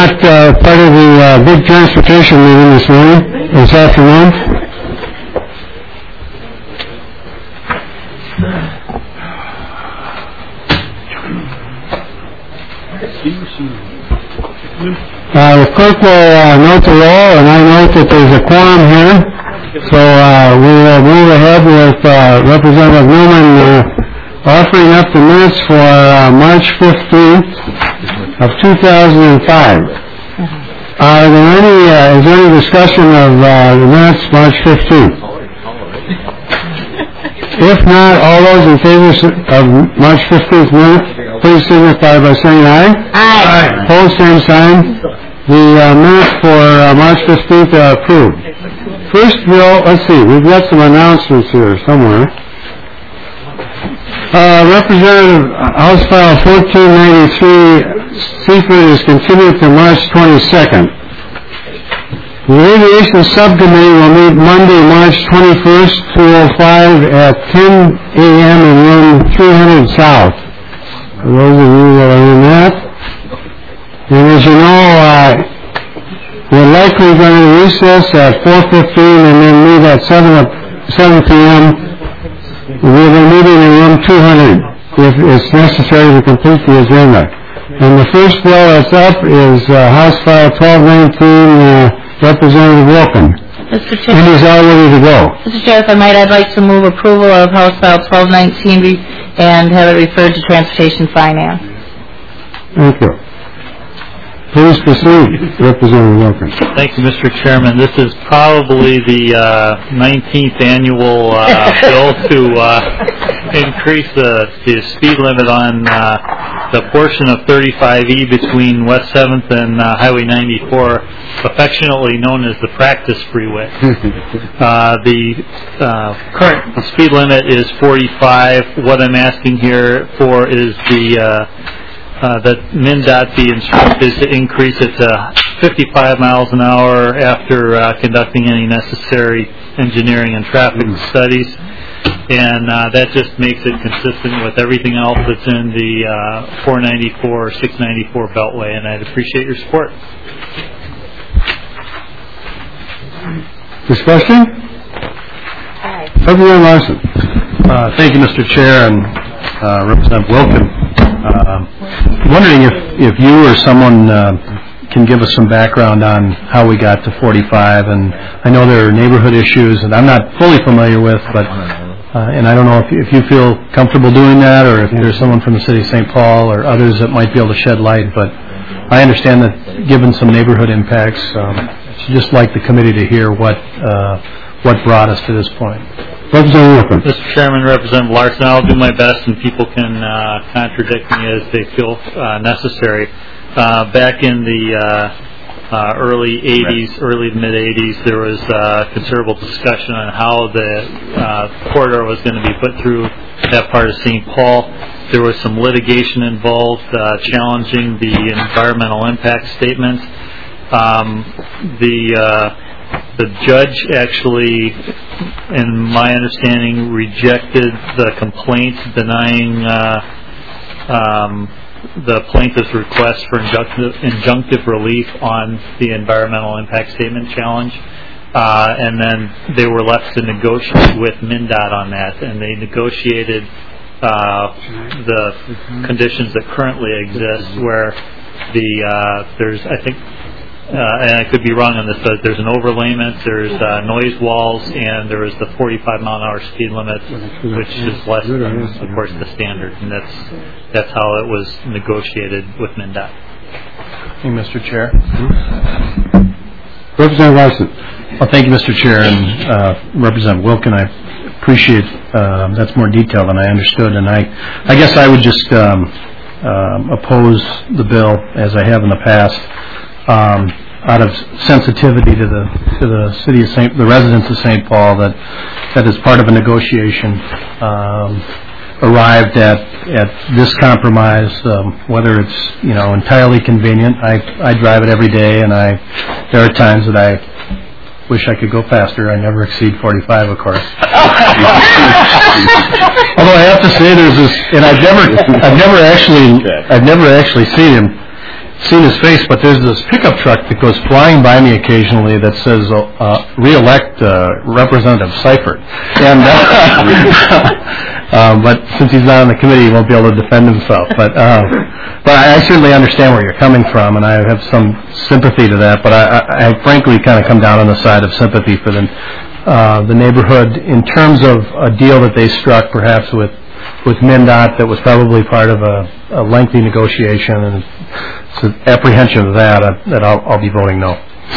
not part of the big transportation meeting this afternoon. The clerk will note the roll, and I note that there's a quorum here. So we will move ahead with Representative Newman offering up the minutes for March 15th of 2005. Is there any discussion of the minutes March 15th? If not, all those in favor of March 15th minutes, please signify by saying aye. Aye. Opposed, same sign. The minutes for March 15th are approved. First bill, let's see, we've got some announcements here somewhere. Representative House File 1493, Seaford is continued to March 22nd. The Aviation Subcommittee will meet Monday, March 21st, 2005 at 10 a.m. in room 300 South. For those of you that are in that. And as you know, we're likely going to recess at 4:15 and then meet at 7 p.m. We'll be meeting in room 200 if it's necessary to complete the agenda. And the first bill that's up is House File 1219, Representative Wilkin. Mr. Chair. And he's all ready to go. Mr. Chair, if I might, I'd like to move approval of House File 1219 and have it referred to Transportation Finance. Thank you. Please proceed, Representative Wilkin. Thank you, Mr. Chairman. This is probably the 19th annual bill to increase the speed limit on the portion of 35E between West 7th and Highway 94, affectionately known as the practice freeway. The current speed limit is 45. What I'm asking here for is that MnDOT be instructed to increase it to 55 miles an hour after conducting any necessary engineering and traffic studies. And that just makes it consistent with everything else that's in the 494 or 694 Beltway, and I'd appreciate your support. Discussion? Representative Larson. Thank you, Mr. Chair, and Representative Wilkin. Wondering if you or someone can give us some background on how we got to 45. And I know there are neighborhood issues that I'm not fully familiar with, but and I don't know if you feel comfortable doing that, or if there's someone from the city of St. Paul or others that might be able to shed light. But I understand that given some neighborhood impacts, I'd just like the committee to hear what brought us to this point. Mr. Chairman, Representative Larson, I'll do my best, and people can contradict me as they feel necessary. Back in the early to mid 80s, there was considerable discussion on how the corridor was going to be put through that part of St. Paul. There was some litigation involved challenging the environmental impact statements. The judge actually, in my understanding, rejected the complaints denying the plaintiff's request for injunctive relief on the environmental impact statement challenge. And then they were left to negotiate with MnDOT on that, and they negotiated the conditions that currently exist where there's, I think, and I could be wrong on this, but there's an overlayment, there's noise walls, and there is the 45-mile-an-hour speed limit, which is less than, of course, the standard. And that's how it was negotiated with MnDOT. Thank you, Mr. Chair. Representative Larson. Well, thank you, Mr. Chair, and Representative Wilkin. I appreciate that's more detailed than I understood, and I guess I would just oppose the bill as I have in the past. Out of sensitivity to the city of the residents of St. Paul, that is part of a negotiation arrived at this compromise. Whether it's entirely convenient, I drive it every day, and there are times that I wish I could go faster. I never exceed 45, of course. Although I have to say, there's this, and I've never actually seen him. seen his face, but there's this pickup truck that goes flying by me occasionally that says, re-elect Representative Seifert. And, but since he's not on the committee, he won't be able to defend himself. But I certainly understand where you're coming from, and I have some sympathy to that. But I frankly kind of come down on the side of sympathy for the neighborhood in terms of a deal that they struck perhaps with MnDOT that was probably part of a lengthy negotiation, and it's an apprehension of that I'll be voting no.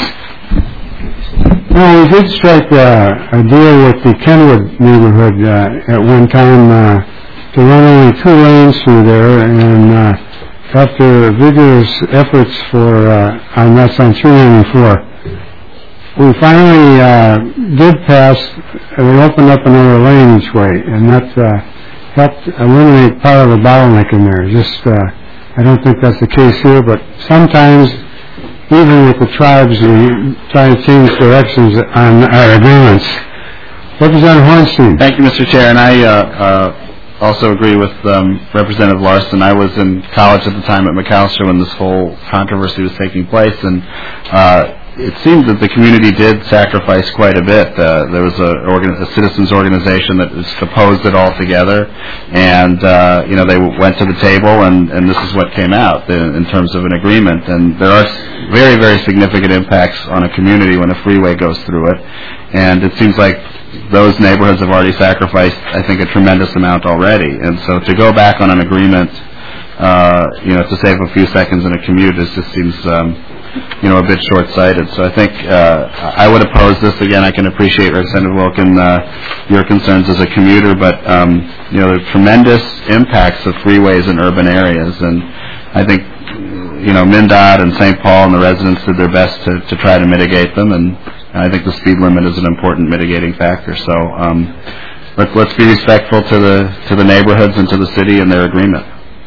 No, we did strike a deal with the Kenwood neighborhood at one time to run only 2 lanes through there, and after vigorous efforts on that's on 394, we finally did pass, and we opened up another lane each way, and that helped eliminate part of the bottleneck in there. I don't think that's the case here, but sometimes, even with the tribes, we try to change directions on our agreements. Representative Hornstein. Thank you, Mr. Chair, and I also agree with Representative Larson. I was in college at the time at Macalester when this whole controversy was taking place, and it seemed that the community did sacrifice quite a bit. There was a citizens organization that opposed it altogether, and they went to the table, and this is what came out in terms of an agreement. And there are very, very significant impacts on a community when a freeway goes through it, and it seems like those neighborhoods have already sacrificed, I think, a tremendous amount already. And so to go back on an agreement, to save a few seconds in a commute, just seems a bit short-sighted. So I think I would oppose this. Again, I can appreciate, Representative Wilkin, your concerns as a commuter, but there are tremendous impacts of freeways in urban areas, and I think MnDOT and St. Paul and the residents did their best to try to mitigate them, and I think the speed limit is an important mitigating factor. So let's be respectful to the neighborhoods and to the city and their agreement.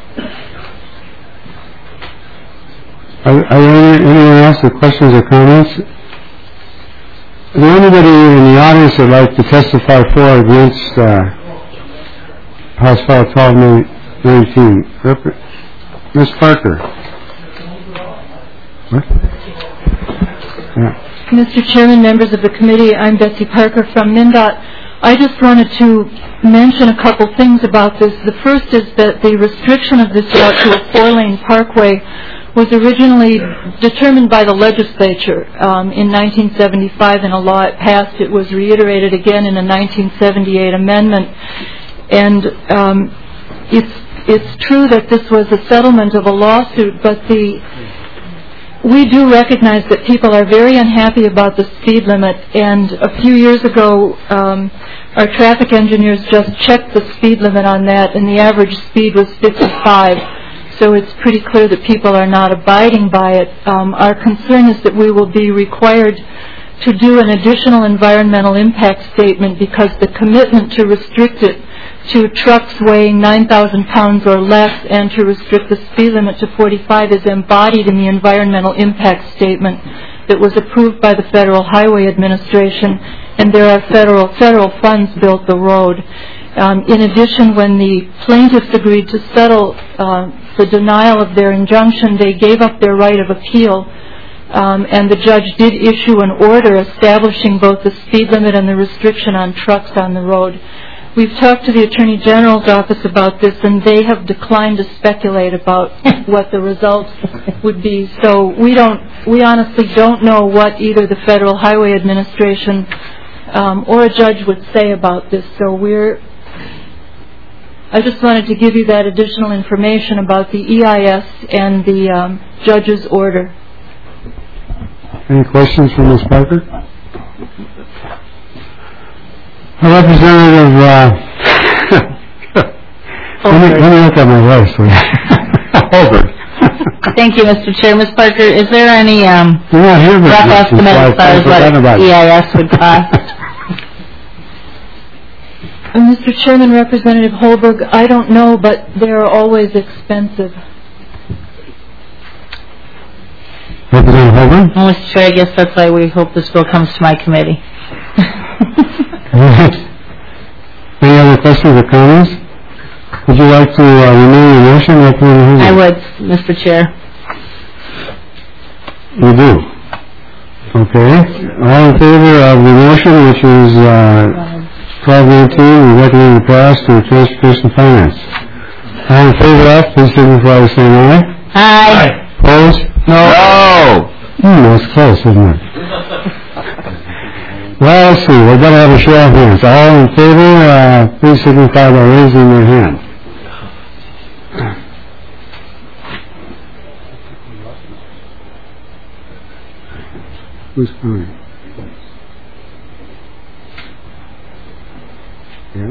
Are there anyone else with questions or comments? Is there anybody in the audience that would like to testify for or against House File 1219? Ms. Parker. What? Yeah. Mr. Chairman, members of the committee, I'm Betsy Parker from MnDOT. I just wanted to mention a couple things about this. The first is that the restriction of this route to a 4-lane parkway was originally determined by the legislature in 1975 in a law it passed. It was reiterated again in a 1978 amendment. And it's true that this was a settlement of a lawsuit, but we do recognize that people are very unhappy about the speed limit. And a few years ago, our traffic engineers just checked the speed limit on that, and the average speed was 55. So it's pretty clear that people are not abiding by it. Our concern is that we will be required to do an additional environmental impact statement because the commitment to restrict it to trucks weighing 9,000 pounds or less and to restrict the speed limit to 45 is embodied in the environmental impact statement that was approved by the Federal Highway Administration, and there are federal funds built the road. In addition, when the plaintiffs agreed to settle the denial of their injunction, they gave up their right of appeal, and the judge did issue an order establishing both the speed limit and the restriction on trucks on the road. We've talked to the Attorney General's office about this, and they have declined to speculate about what the results would be. So we honestly don't know what either the Federal Highway Administration or a judge would say about this. So I just wanted to give you that additional information about the EIS and the judge's order. Any questions from Ms. Parker? Representative, let me look at my list. Holbert. Thank you, Mr. Chair. Ms. Parker, is there any rough estimate as far as what EIS would cost? Mr. Chairman, Representative Holberg, I don't know, but they're always expensive. Representative Holberg? Well, Mr. Chair, I guess that's why we hope this bill comes to my committee. Any other questions or comments? Would you like to renew your motion, Representative Holberg? I would, Mr. Chair. You do. Okay. All in favor of the motion, which is 1219, we recommend the pass to Transportation Finance. All in favor of, please signify by saying aye. Aye. Opposed? No! That's close, isn't it? Well, let's see. We're going to have a show of hands. All in favor, please signify by raising your hand. Who's coming? Yes?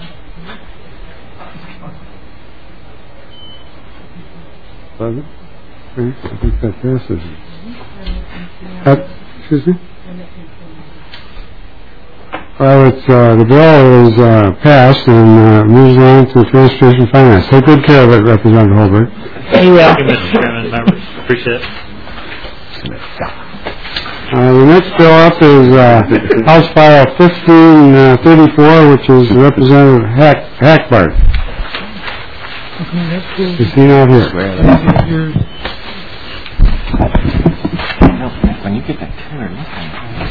Was it? Okay, I think that passes. Excuse me? Well, it's, the bill is passed and moves on to Transportation Finance. Take good care of it, Representative Holbert. There you Thank you, Mr. Chairman, members. Appreciate it. The next bill up is House File 1534, which is Representative Hackbart. Is he not here? When you get that color, look at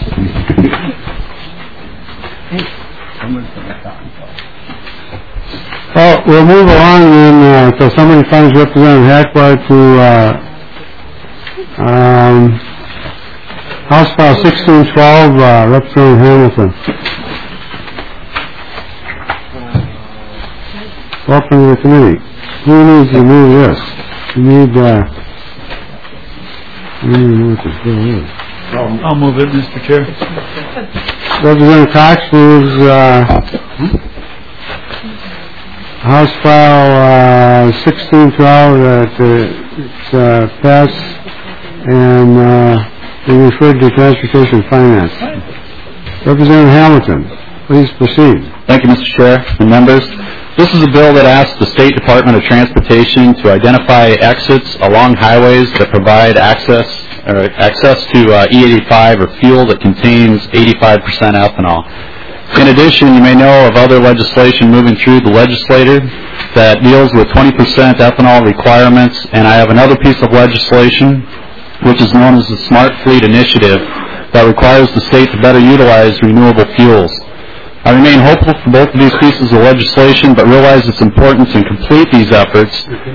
Well, we'll move along then until somebody finds Representative Hackbart to House File 1612, Representative Hamilton. Welcome to the committee. Who needs to move this? You need, I don't even know what this bill is. I'll move it, Mr. Chair. Representative Cox moves House File 1612 that it's passed and be referred to Transportation Finance. Representative Hamilton, please proceed. Thank you, Mr. Chair and members. This is a bill that asks the State Department of Transportation to identify exits along highways that provide access to E85 or fuel that contains 85% ethanol. In addition, you may know of other legislation moving through the legislature that deals with 20% ethanol requirements, and I have another piece of legislation which is known as the Smart Fleet Initiative that requires the state to better utilize renewable fuels. I remain hopeful for both of these pieces of legislation, but realize it's important to complete these efforts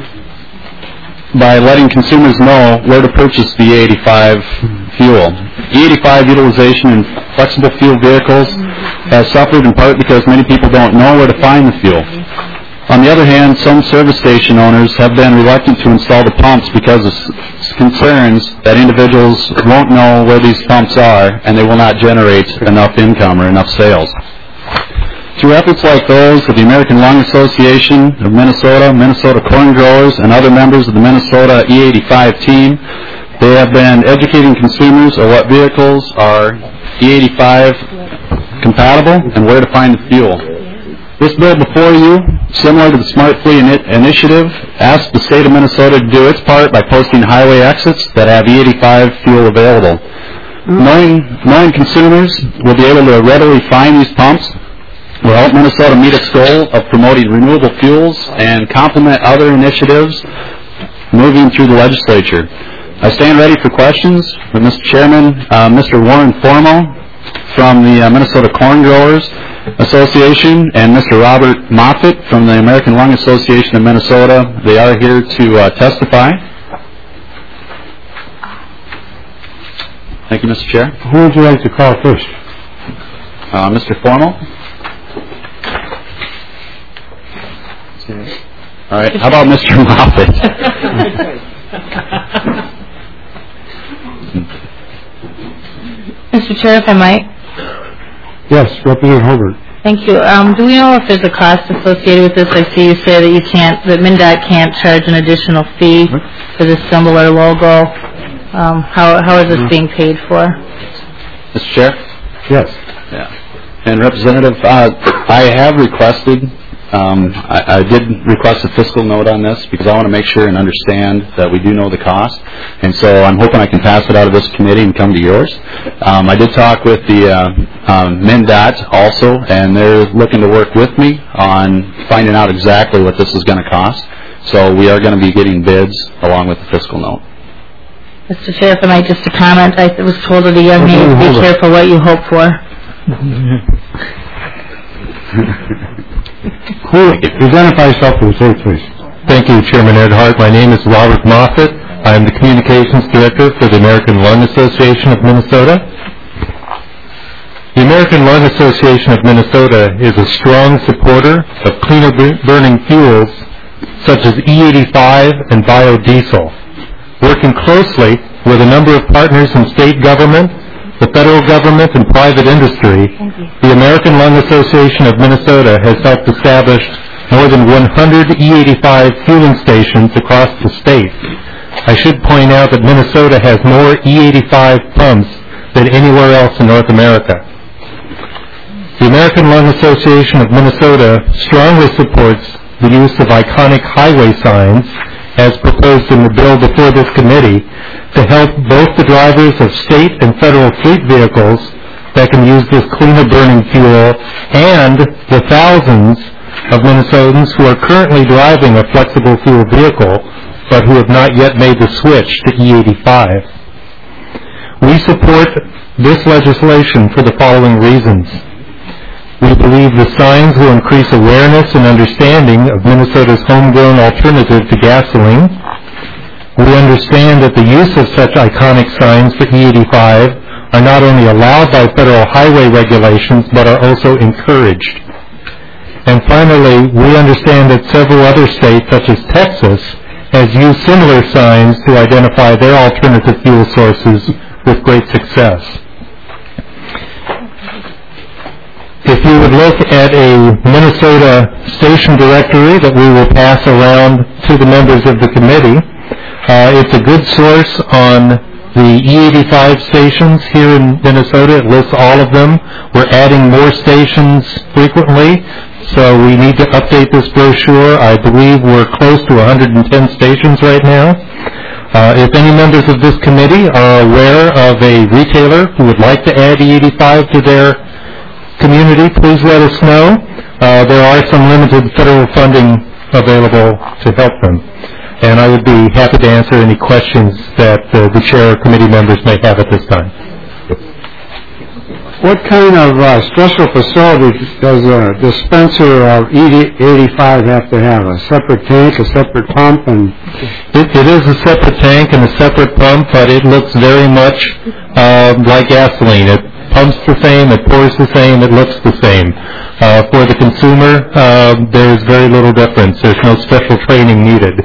by letting consumers know where to purchase the E85 fuel. E85 utilization in flexible fuel vehicles has suffered in part because many people don't know where to find the fuel. On the other hand, some service station owners have been reluctant to install the pumps because of concerns that individuals won't know where these pumps are and they will not generate enough income or enough sales. Through efforts like those of the American Lung Association of Minnesota, Minnesota Corn Growers, and other members of the Minnesota E85 team, they have been educating consumers on what vehicles are E85 compatible and where to find the fuel. This bill before you, similar to the Smart Fleet Initiative, asks the state of Minnesota to do its part by posting highway exits that have E85 fuel available. Knowing consumers will be able to readily find these pumps will help Minnesota meet its goal of promoting renewable fuels and complement other initiatives moving through the legislature. I stand ready for questions with Mr. Chairman, Mr. Warren Formo from the Minnesota Corn Growers Association and Mr. Robert Moffitt from the American Lung Association of Minnesota. They are here to testify. Thank you, Mr. Chair. Who would you like to call first? Mr. Formo. All right. How about Mr. Moffitt? Mr. Chair, if I might. Yes, Representative Holbert. Thank you. Do we know if there's a cost associated with this? I see you say that that MnDOT can't charge an additional fee for this symbol or logo. How is this being paid for? Mr. Chair? Yes. Yeah. And Representative, I have requested, I did request a fiscal note on this because I want to make sure and understand that we do know the cost. And so I'm hoping I can pass it out of this committee and come to yours. I did talk with the MnDOT also, and they're looking to work with me on finding out exactly what this is going to cost. So we are going to be getting bids along with the fiscal note. Mr. Chair, if I might just a comment, I was told at a young age, be careful what you hope for. Identify yourself for the tape, please. Thank you, Chairman Ed Hart. My name is Robert Moffett. I am the Communications Director for the American Lung Association of Minnesota. The American Lung Association of Minnesota is a strong supporter of cleaner burning fuels such as E85 and biodiesel. Working closely with a number of partners in state government, the federal government, and private industry, the American Lung Association of Minnesota has helped establish more than 100 E85 fueling stations across the state. I should point out that Minnesota has more E85 pumps than anywhere else in North America. The American Lung Association of Minnesota strongly supports the use of iconic highway signs as proposed in the bill before this committee to help both the drivers of state and federal fleet vehicles that can use this cleaner burning fuel and the thousands of Minnesotans who are currently driving a flexible fuel vehicle but who have not yet made the switch to E85. We support this legislation for the following reasons. We believe the signs will increase awareness and understanding of Minnesota's homegrown alternative to gasoline. We understand that the use of such iconic signs for E85 are not only allowed by federal highway regulations but are also encouraged. And finally, we understand that several other states, such as Texas, has used similar signs to identify their alternative fuel sources with great success. If you would look at a Minnesota station directory that we will pass around to the members of the committee, it's a good source on the E85 stations here in Minnesota. It lists all of them. We're adding more stations frequently, so we need to update this brochure. I believe we're close to 110 stations right now. If any members of this committee are aware of a retailer who would like to add E85 to their community, please let us know. There are some limited federal funding available to help them. And I would be happy to answer any questions that the chair or committee members may have at this time. What kind of special facility does a dispenser of E85 have to have? A separate tank, a separate pump, and it is a separate tank and a separate pump, but it looks very much like gasoline. It pumps the same, it pours the same, it looks the same. For the consumer, there's very little difference. There's no special training needed.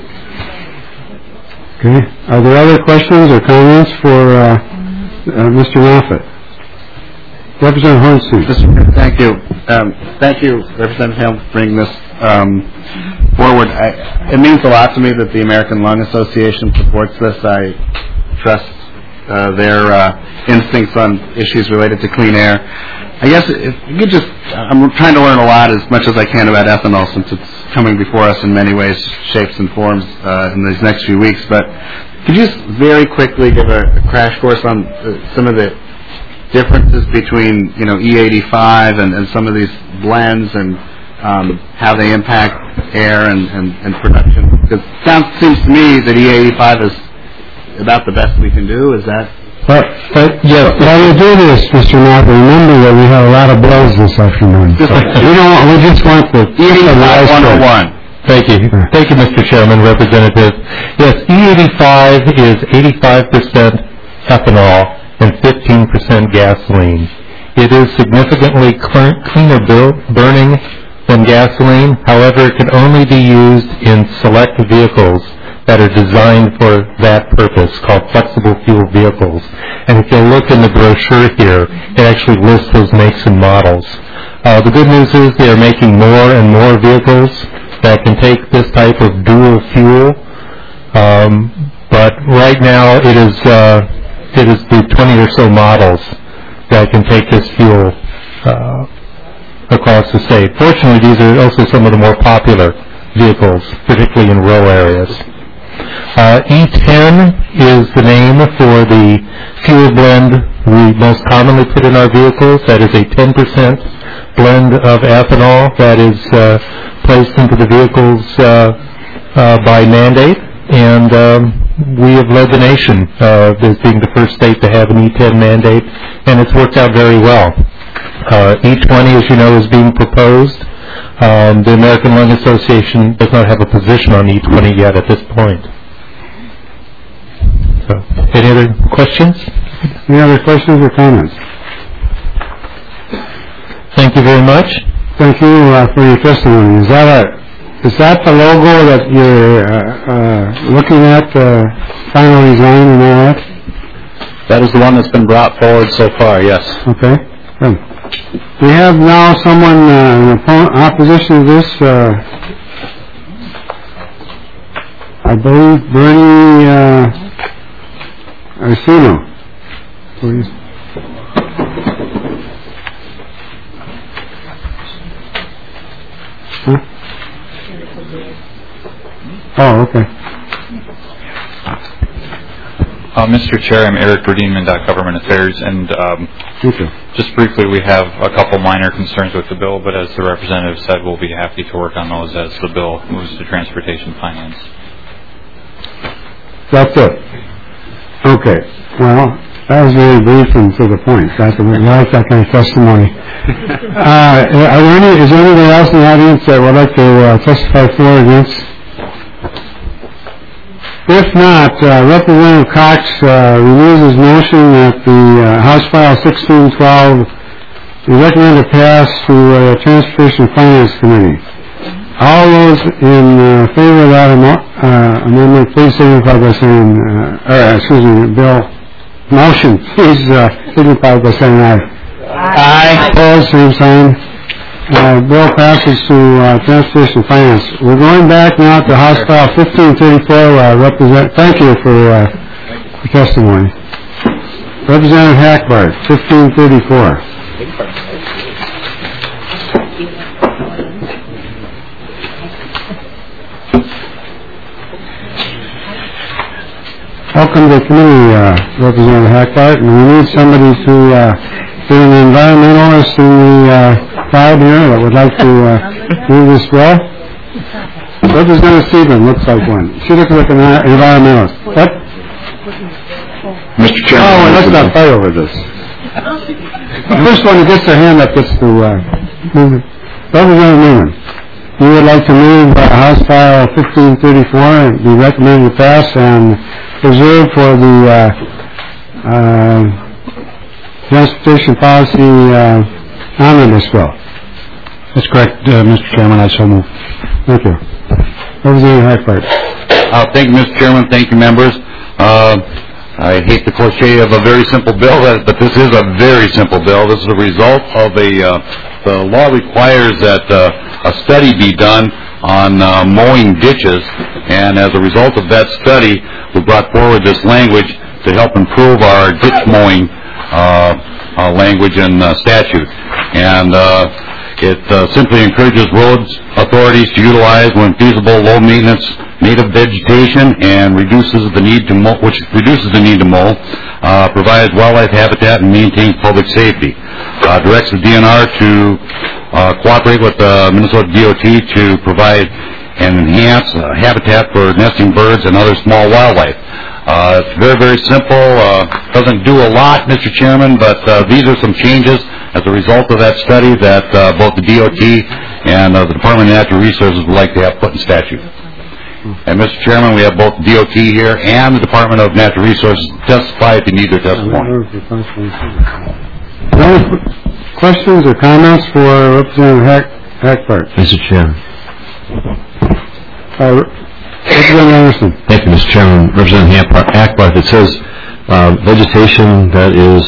Okay. Are there other questions or comments for Mr. Moffett? Representative Hornstein. Thank you. Thank you, Representative Helm, for bringing this forward. It means a lot to me that the American Lung Association supports this. I trust their instincts on issues related to clean air. I guess if you could just, I'm trying to learn a lot, as much as I can, about ethanol, since it's coming before us in many ways, shapes and forms in these next few weeks. But could you just very quickly give a crash course on some of the differences between, E85 and some of these blends and how they impact air and production? Because it seems to me that E85 is about the best we can do. Is that? Yes. While we do this, Mr. Moffett, remember that we have a lot of bills this afternoon. We just want the E85 101. Thank you. Thank you, Mr. Chairman, Representative. Yes, E85 is 85% ethanol and 15% gasoline. It is significantly cleaner burning than gasoline. However, it can only be used in select vehicles that are designed for that purpose, called flexible fuel vehicles. And if you look in the brochure here, it actually lists those makes and models. The good news is they are making more and more vehicles that can take this type of dual fuel. But right now it is the 20 or so models that can take this fuel across the state. Fortunately, these are also some of the more popular vehicles, particularly in rural areas. E10 is the name for the fuel blend we most commonly put in our vehicles. That is a 10% blend of ethanol that is placed into the vehicles by mandate. And we have led the nation as being the first state to have an E10 mandate, and it's worked out very well. E20, as you know, is being proposed. The American Lung Association does not have a position on E20 yet at this point. So, any other questions? Any other questions or comments? Thank you very much. Thank you for your testimony. Is that the logo that you're looking at, final design and all that? That is the one that's been brought forward so far, yes. Okay, good. We have now someone in opposition to this, I believe Bernie Arcino. Please. Huh? Oh, okay. Mr. Chair, I'm Eric Berdeen, MnDOT Government Affairs, and just briefly, we have a couple minor concerns with the bill, but as the representative said, we'll be happy to work on those as the bill moves to Transportation Finance. That's it. Okay. Well, that was very brief and to the point. I like that kind of testimony. Is there anybody else in the audience that would like to testify for or against? If not, Representative Cox renews his motion that the House File 1612 be recommended to pass to the Transportation Finance Committee. All those in favor of that amendment, please signify by saying, bill motion, please signify by saying aye. Aye. Opposed, same sign. Bill passes to Transportation Finance. We're going back now to House File 1534. Thank you for the testimony. Representative Hackbart, 1534. Welcome to the committee, Representative Hackbart, and we need somebody to be an environmentalist in the crowd here that would like to move this bill. Representative Stephen looks like one. She looks like an environmentalist. What? Mr. Chairman. Oh, let's not fight over this. The first one who gets their hand up gets to move it. Representative Newman, you would like to move House File 1534 and be recommended to pass and reserved for the transportation policy omnibus bill. That's correct, Mr. Chairman. I so move. Thank you. Representative Hackbart. Thank you, Mr. Chairman. Thank you, members. I hate the cliche of a very simple bill, but this is a very simple bill. This is a result of the law requires that a study be done on mowing ditches, and as a result of that study, we brought forward this language to help improve our ditch mowing language and statute. And it simply encourages roads authorities to utilize, when feasible, low-maintenance native vegetation and reduces the need to mow, provides wildlife habitat and maintains public safety. Directs the DNR to cooperate with Minnesota DOT to provide and enhance habitat for nesting birds and other small wildlife. It's very, very simple. Doesn't do a lot, Mr. Chairman, but these are some changes as a result of that study that both the DOT and the Department of Natural Resources would like to have put in statute. And, Mr. Chairman, we have both the DOT here and the Department of Natural Resources testify if you need their testimony. Any questions or comments for Representative Hackbart? Mr. Chairman. Representative Anderson. Thank you, Mr. Chairman. Representative Hackbart, it says vegetation that is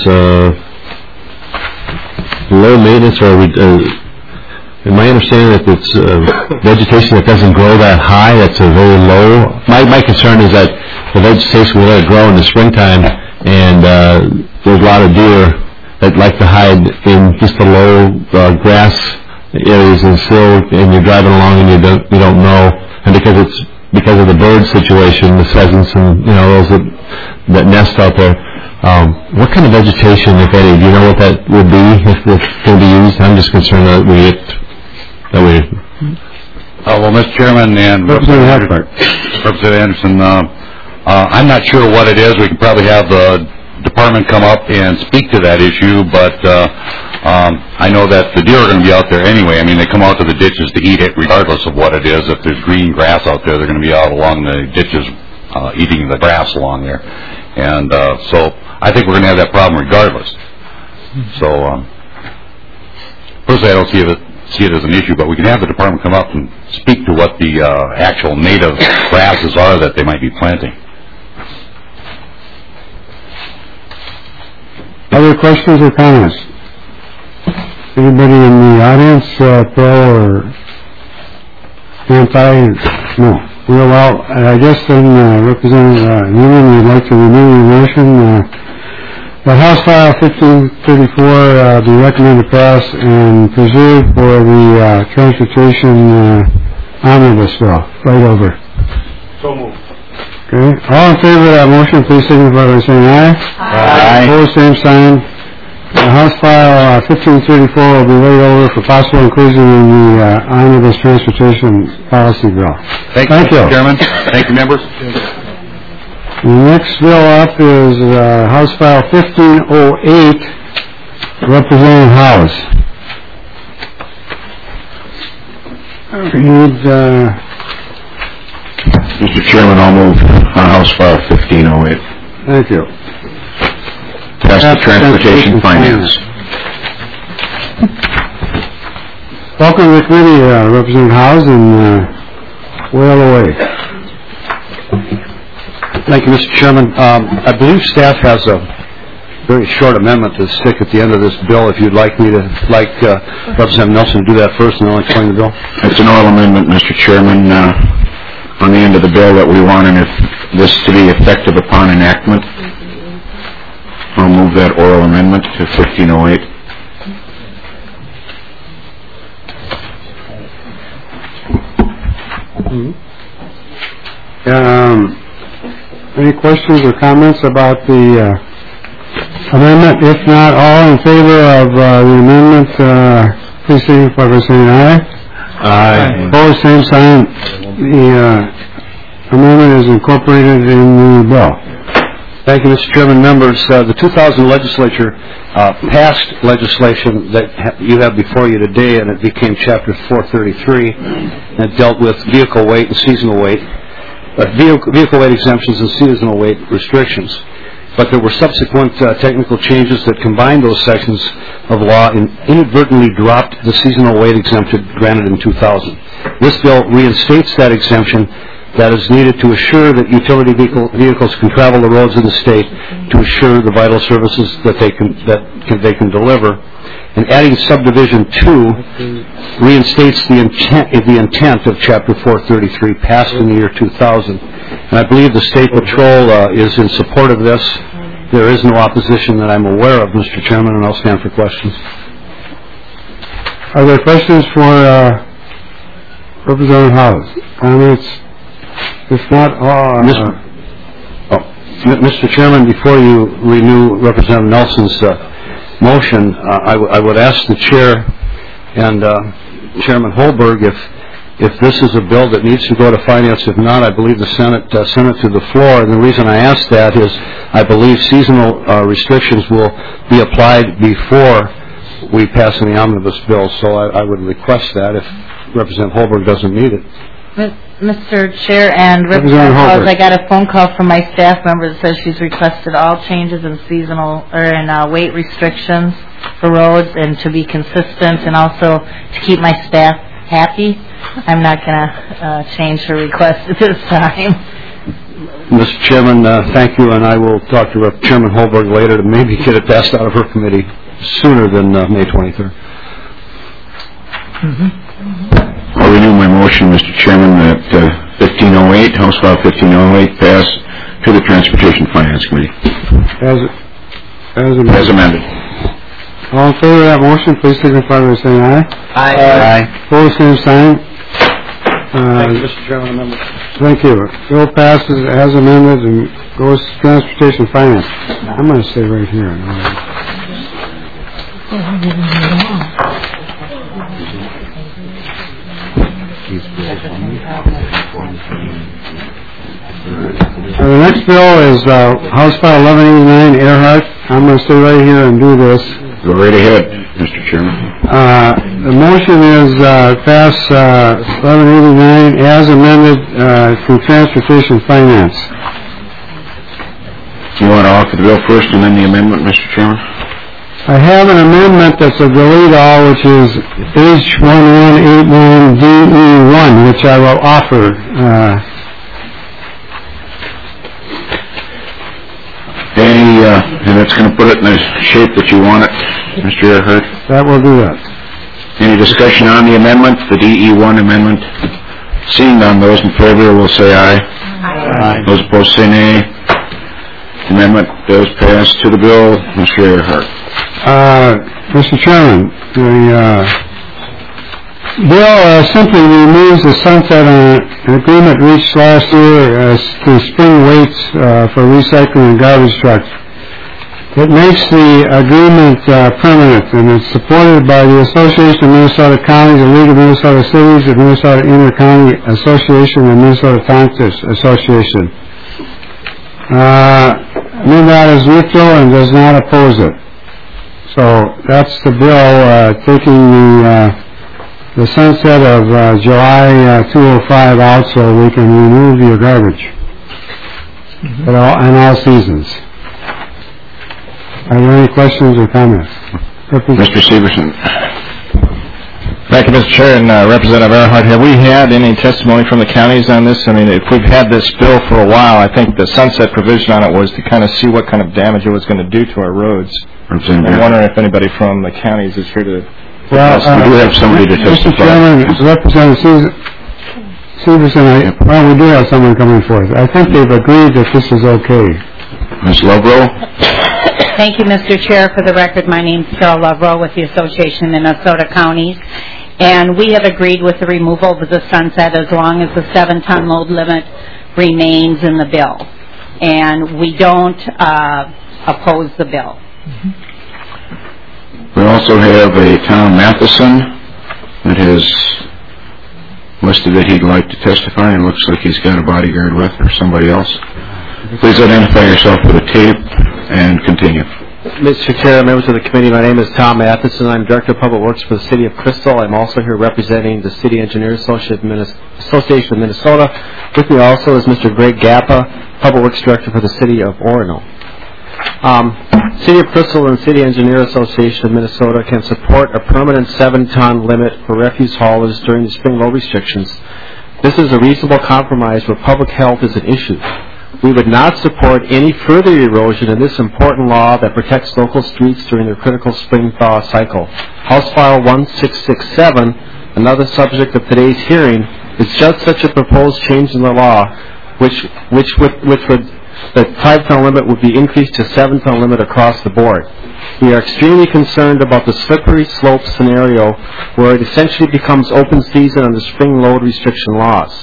low maintenance, or in my understanding that it's vegetation that doesn't grow that high, that's a very low. My concern is that the vegetation, we let it grow in the springtime, and there's a lot of deer that like to hide in just the low grass areas, and still, and you're driving along and you don't know, and because of the bird situation, the pheasants and those that nest out there. What kind of vegetation, if any, do you know what that would be if it's going to be used? I'm just concerned that we get well, Mr. Chairman and Representative Anderson, I'm not sure what it is. We could probably have the department come up and speak to that issue, but I know that the deer are going to be out there anyway. I mean, they come out to the ditches to eat it regardless of what it is. If there's green grass out there, they're going to be out along the ditches eating the grass along there. And so I think we're going to have that problem regardless. So personally, I don't see it as an issue, but we can have the department come up and speak to what the actual native grasses are that they might be planting. Other questions or comments? Anybody in the audience, pro or anti? No. Well, I guess then Representative Newman would like to renew your motion. The House File 1534 be recommended pass and preserved for the Transportation Omnibus Bill. Right over. So moved. Okay. All in favor of that motion, please signify by saying aye. Aye. Opposed, same sign. The House File 1534 will be laid over for possible inclusion in the Omnibus Transportation Policy Bill. Thank you, Mr. Chairman. Thank you, members. The next bill up is House File 1508, Representative Howes. Mr. Chairman, I'll move House File 1508. Thank you. Pass the Transportation Finance. Welcome to the committee, Representative Howes, and whale away. Thank you, Mr. Chairman. I believe staff has a very short amendment to stick at the end of this bill. If you'd like me to, Representative Nelson, to do that first, and then I'll explain the bill. It's an oral amendment, Mr. Chairman, on the end of the bill that we want, and if this to be effective upon enactment, I'll move that oral amendment to 1508. Any questions or comments about the amendment? If not, all in favor of the amendment, please signify by saying aye. Aye. Opposed, same sign. The amendment is incorporated in the bill. Thank you, Mr. Chairman. Members, the 2000 legislature passed legislation that you have before you today, and it became Chapter 433, and it dealt with vehicle weight and seasonal weight, vehicle weight exemptions and seasonal weight restrictions. But there were subsequent technical changes that combined those sections of law and inadvertently dropped the seasonal weight exemption granted in 2000. This bill reinstates that exemption that is needed to assure that utility vehicles can travel the roads of the state to assure the vital services that they can deliver. And adding subdivision 2 reinstates the intent of Chapter 433 passed in the year 2000. And I believe the State Patrol is in support of this. There is no opposition that I'm aware of, Mr. Chairman, and I'll stand for questions. Are there questions for Representative Howes? Comments? If not, Mr. Chairman, before you renew Representative Nelson's motion, I would ask the Chair and Chairman Holberg if this is a bill that needs to go to Finance. If not, I believe the Senate sent it to the floor. And the reason I ask that is I believe seasonal restrictions will be applied before we pass the omnibus bill. So I would request that if Representative Holberg doesn't need it. Mr. Chair and Representative Howes, I got a phone call from my staff member that says she's requested all changes in seasonal or in weight restrictions for roads and to be consistent and also to keep my staff happy. I'm not going to change her request at this time. Mr. Chairman, thank you, and I will talk to Chairman Holberg later to maybe get it passed out of her committee sooner than May 23rd. I'll renew my motion, Mr. Chairman, that 1508, House File 1508, pass to the Transportation Finance Committee. As amended. All in favor of that motion, please signify by saying aye. Aye. Opposed, same sign. Thank you, Mr. Chairman. Thank you. Bill passes as amended and goes to Transportation Finance. I'm going to stay right here. The next bill is House File 1189, Earhart. I'm going to stay right here and do this. Go right ahead, Mr. Chairman. The motion is pass 1189 as amended through Transportation Finance. You want to offer the bill first and then the amendment, Mr. Chairman? I have an amendment that's a delete all, which is H1189DE1, which I will offer. And it's going to put it in the shape that you want it, Mr. Earhart? That will do that. Any discussion on the amendment, the DE1 amendment? Seeing none, those in favor will say aye. Aye. Those opposed say nay. Amendment does pass to the bill. Mr. Earhart. Mr. Chairman, the bill simply removes the sunset on an agreement reached last year as to spring weights for recycling and garbage trucks. It makes the agreement permanent, and it's supported by the Association of Minnesota Counties, the League of Minnesota Cities, the Minnesota Inter-County Association, and Minnesota Townships Association. MnDOT is neutral and does not oppose it. So that's the bill taking the sunset of July 205 out so we can remove the garbage in all seasons. Are there any questions or comments? Mr. Severson. Thank you, Mr. Chair, and Representative Earhart. Have we had any testimony from the counties on this? I mean, if we've had this bill for a while, I think the sunset provision on it was to kind of see what kind of damage it was going to do to our roads. I'm wondering if anybody from the counties is here to... Well, we do have somebody to testify. Mr. Chairman, Representative Severson, we do have someone coming forth. I think they've agreed that this is okay. Ms. Lovero? Thank you, Mr. Chair. For the record, my name is Carol Lovero with the Association of Minnesota Counties, and we have agreed with the removal of the sunset as long as the 7-ton load limit remains in the bill. And we don't oppose the bill. We also have a Tom Matheson that has listed that he'd like to testify, and looks like he's got a bodyguard with or somebody else. Please identify yourself for the tape and continue. Mr. Chair, members of the committee, my name is Tom Matheson. I'm Director of Public Works for the City of Crystal. I'm also here representing the City Engineers Association of Minnesota. With me also is Mr. Greg Gappa, Public Works Director for the City of Orono. City of Crystal and City Engineer Association of Minnesota can support a permanent 7-ton limit for refuse haulers during the spring load restrictions. This is a reasonable compromise where public health is an issue. We would not support any further erosion in this important law that protects local streets during their critical spring thaw cycle. House File 1667, another subject of today's hearing, is just such a proposed change in the law, which would the 5-ton limit would be increased to 7-ton limit across the board. We are extremely concerned about the slippery slope scenario where it essentially becomes open season under spring load restriction laws.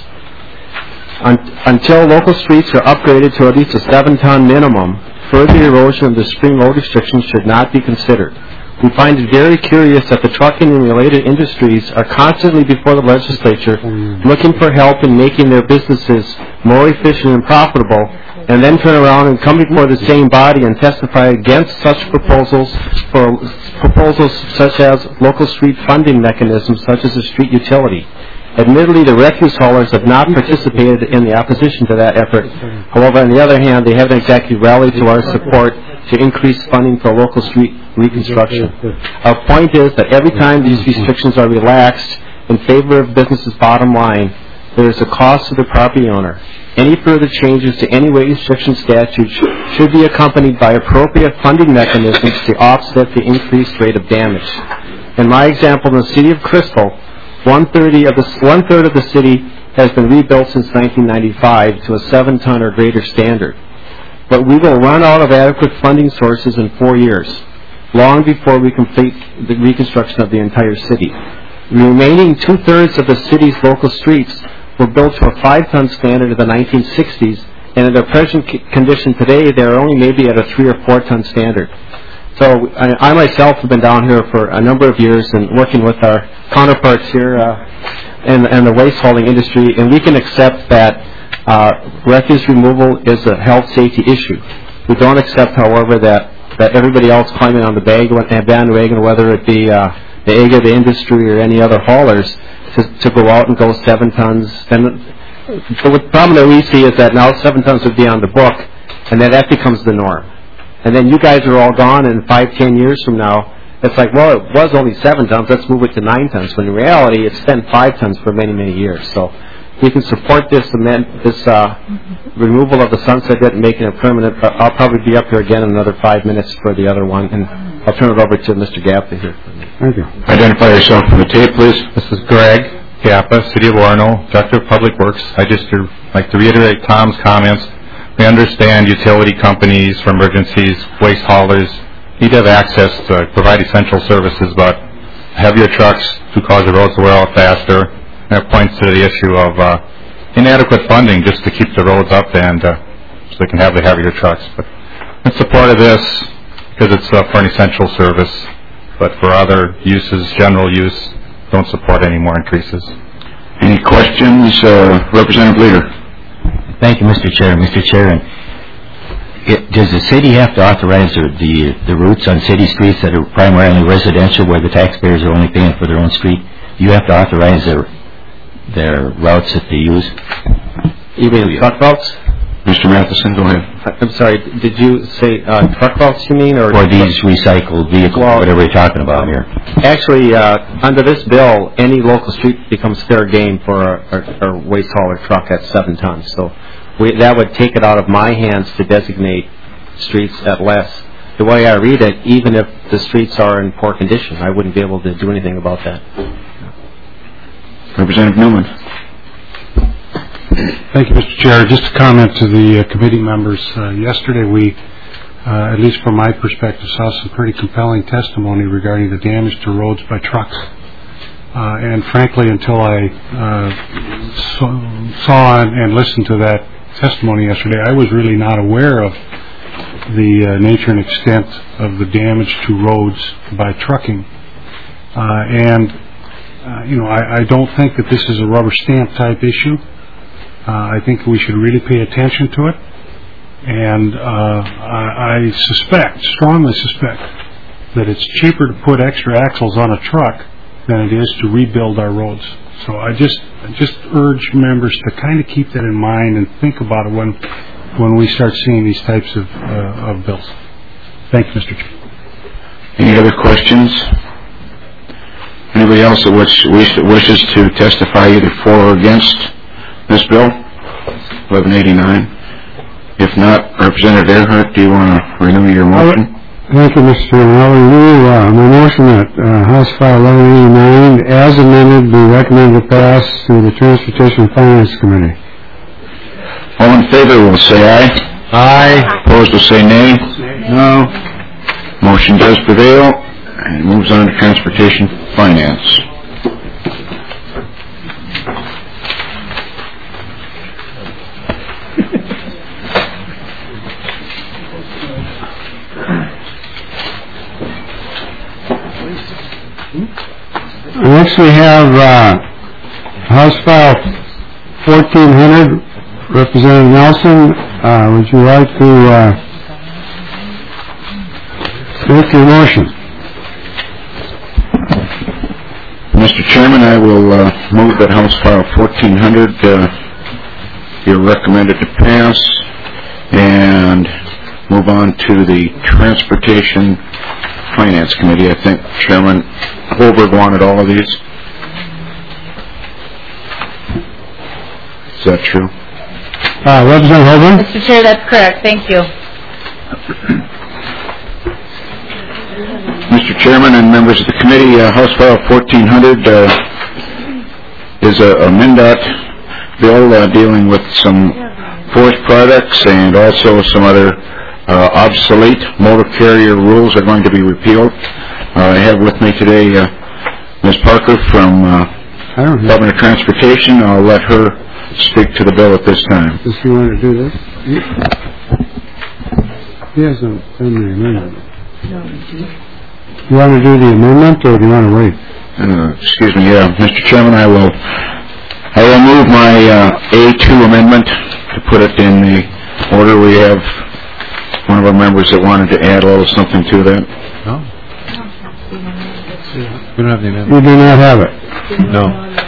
Until local streets are upgraded to at least a 7-ton minimum, further erosion of the spring load restrictions should not be considered. We find it very curious that the trucking and related industries are constantly before the legislature looking for help in making their businesses more efficient and profitable, and then turn around and come before the same body and testify against such proposals such as local street funding mechanisms such as a street utility. Admittedly, the refuse haulers have not participated in the opposition to that effort. However, on the other hand, they haven't exactly rallied to our support to increase funding for local street reconstruction. Our point is that every time these restrictions are relaxed in favor of businesses' bottom line, there is a cost to the property owner. Any further changes to any weight restriction statute should be accompanied by appropriate funding mechanisms to offset the increased rate of damage. In my example, in the City of Crystal, one-third of the city has been rebuilt since 1995 to a 7-ton or greater standard. But we will run out of adequate funding sources in 4 years, long before we complete the reconstruction of the entire city. The remaining 2/3 of the city's local streets were built to a 5-ton standard in the 1960s, and in their present condition today, they're only maybe at a 3 or 4-ton standard. So I myself have been down here for a number of years and working with our counterparts here in the waste hauling industry, and we can accept that Refuse removal is a health safety issue. We don't accept, however, that everybody else climbing on the bandwagon, whether it be the egg of the industry or any other haulers, to go out and go 7 tons. And the problem that we see is that now 7 tons would be on the book, and then that becomes the norm. And then you guys are all gone, and 5-10 years from now, it's like, well, it was only 7 tons, let's move it to 9 tons. When in reality, it's been 5 tons for many, many years. So we can support this removal of the sunset debt and making it permanent, but I'll probably be up here again in another 5 minutes for the other one, and I'll turn it over to Mr. Gappa here. Thank you. Identify yourself for the tape, please. This is Greg Gappa, City of Orono, Director of Public Works. I just like to reiterate Tom's comments. We understand utility companies for emergencies, waste haulers need to have access to provide essential services, but heavier trucks who cause the roads to wear out faster. And that points to the issue of inadequate funding just to keep the roads up and so they can have the heavier trucks. But in support of this, because it's for an essential service, but for other uses, general use, don't support any more increases. Any questions, Representative Leader? Thank you, Mr. Chair. Mr. Chair, does the city have to authorize the routes on city streets that are primarily residential, where the taxpayers are only paying for their own street? Do you have to authorize their routes that they use? You mean truck routes? Mr. Matheson, go ahead. I'm sorry, did you say truck routes, you mean? Or these recycled vehicles, whatever you're talking about here? Actually, under this bill, any local street becomes fair game for a waste hauler truck at 7 tons. So that would take it out of my hands to designate streets at less. The way I read it, even if the streets are in poor condition, I wouldn't be able to do anything about that. Representative Newman. Thank you, Mr. Chair. Just a comment to the committee members. Yesterday we, at least from my perspective, saw some pretty compelling testimony regarding the damage to roads by trucks. And frankly, until I saw and listened to that testimony yesterday, I was really not aware of the nature and extent of the damage to roads by trucking. I don't think that this is a rubber stamp type issue. I think we should really pay attention to it, and I strongly suspect, that it's cheaper to put extra axles on a truck than it is to rebuild our roads. So I just urge members to kind of keep that in mind and think about it when we start seeing these types of bills. Thank you, Mr. Chair. Any other questions? Anybody else that wishes to testify either for or against this bill, 1189? If not, Representative Earhart, do you want to renew your motion? Thank you, Mr. Chairman. I'll renew my motion that House File 1189, as amended, be recommended to pass through the Transportation and Finance Committee. All in favor will say aye. Aye. Opposed will say nay. No. Motion does prevail and moves on to Transportation Finance. Next we have House File 1400, Representative Nelson. Would you like to make your motion? Mr. Chairman, I will move that House File 1400 be recommended to pass and move on to the Transportation Finance Committee. I think Chairman Holberg wanted all of these. Is that true? Representative Holberg? Mr. Chair, that's correct. Thank you. Mr. Chairman and members of the committee, House File 1400 is a MnDOT bill dealing with some forest products and also some other obsolete motor carrier rules are going to be repealed. I have with me today Ms. Parker from Department of Transportation. I'll let her speak to the bill at this time. Does she want to do this? He hasn't done the amendment. You want to do the amendment or do you want to wait? Excuse me, yeah. Mr. Chairman, I will I will move my A2 amendment to put it in the order. We have one of our members that wanted to add a little something to that. No. We don't have the amendment. We do not have it. No.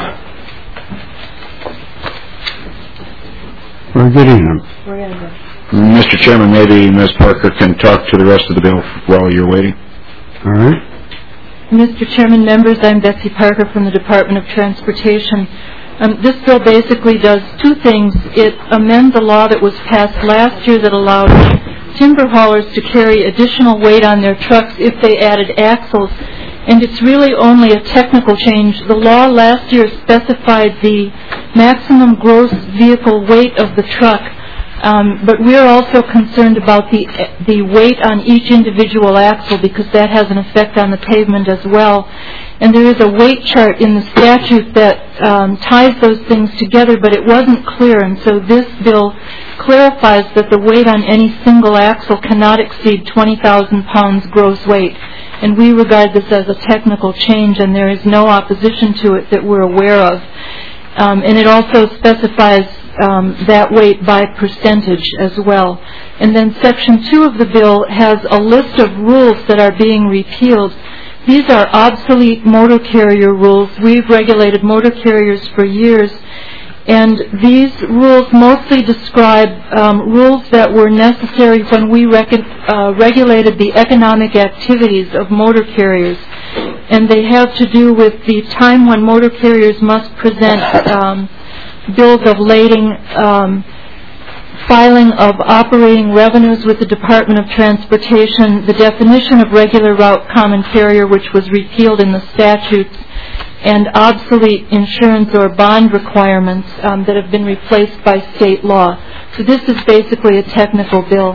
We're getting them. Mr. Chairman, maybe Ms. Parker can talk to the rest of the bill while you're waiting. All right. Mr. Chairman, members, I'm Betsy Parker from the Department of Transportation. This bill basically does two things. It amends a law that was passed last year that allowed timber haulers to carry additional weight on their trucks if they added axles, and it's really only a technical change. The law last year specified the maximum gross vehicle weight of the truck, but we're also concerned about the weight on each individual axle because that has an effect on the pavement as well. And there is a weight chart in the statute that ties those things together, but it wasn't clear, and so this bill clarifies that the weight on any single axle cannot exceed 20,000 pounds gross weight. And we regard this as a technical change, and there is no opposition to it that we're aware of. And it also specifies that weight by percentage as well. And then Section 2 of the bill has a list of rules that are being repealed. These are obsolete motor carrier rules. We've regulated motor carriers for years, and these rules mostly describe rules that were necessary when we regulated the economic activities of motor carriers. And they have to do with the time when motor carriers must present bills of lading, filing of operating revenues with the Department of Transportation, the definition of regular route common carrier, which was repealed in the statutes, and obsolete insurance or bond requirements that have been replaced by state law. So this is basically a technical bill.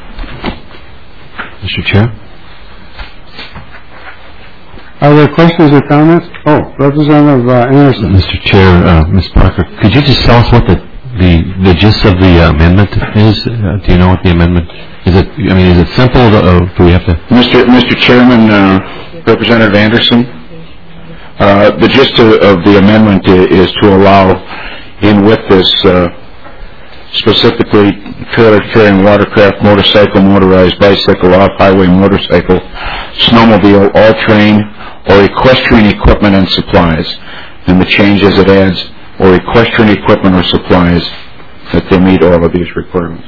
Mr. Chair? Are there questions or comments? Oh, Representative Anderson. Mr. Chair, Ms. Parker, could you just tell us what the gist of the amendment is? Do you know what the amendment is? Is it simple? Do we have to? Mr. Chairman, Representative Anderson, the gist of the amendment is to allow in with this specifically trailer carrying watercraft, motorcycle, motorized bicycle, off-highway motorcycle, snowmobile, all-terrain, or equestrian equipment and supplies. And the changes it adds, or equestrian equipment or supplies, that they meet all of these requirements.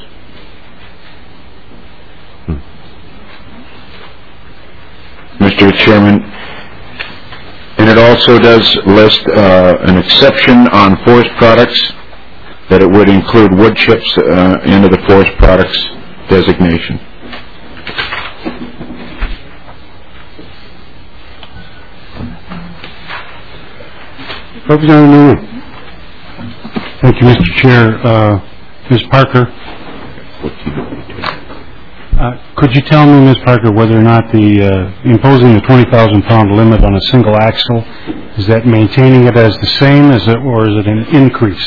Mr. Chairman, and it also does list an exception on forest products, that it would include wood chips into the forest products designation. Representative Newman. Thank you, Mr. Chair. Ms. Parker, could you tell me, Ms. Parker, whether or not the imposing the 20,000-pound limit on a single axle, is that maintaining it as the same, or is it an increase?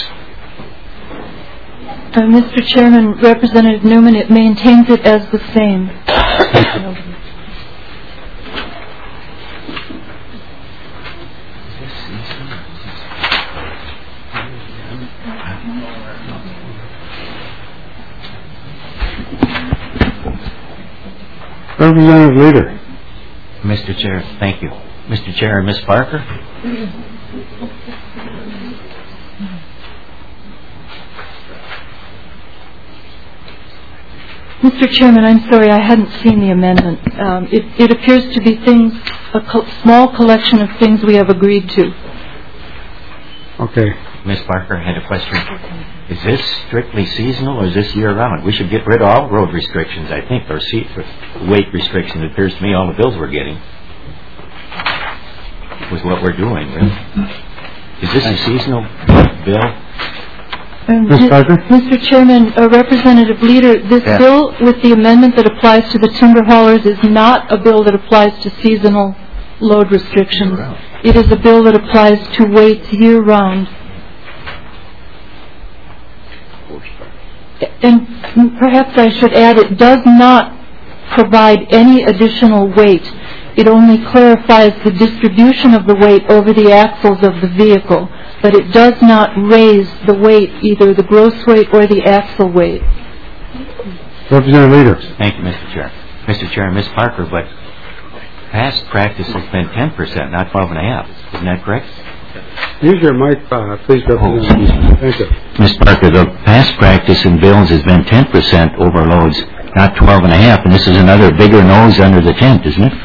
Mr. Chairman, Representative Newman, it maintains it as the same. Representative Leader. Mr. Chair, thank you. Mr. Chair, Ms. Parker? Mr. Chairman, I'm sorry, I hadn't seen the amendment. It appears to be a small collection of things we have agreed to. Okay. Ms. Parker, I had a question. Is this strictly seasonal, or is this year-round? We should get rid of all road restrictions, I think, or weight restrictions. It appears to me all the bills we're getting was what we're doing, really. Is this a seasonal bill? Mr. Chairman, Representative Leader, this bill with the amendment that applies to the timber haulers is not a bill that applies to seasonal load restrictions. It is a bill that applies to weights year-round. And perhaps I should add, it does not provide any additional weight. It only clarifies the distribution of the weight over the axles of the vehicle, but it does not raise the weight, either the gross weight or the axle weight. Representative Leader. Thank you, Mr. Chair. Mr. Chair, Ms. Parker, but past practice has been 10%, not 12.5%. Isn't that correct? Use your mic, please, Representative. Thank you. Ms. Parker, the past practice in bills has been 10% overloads, not 12.5%, and this is another bigger nose under the tent, isn't it?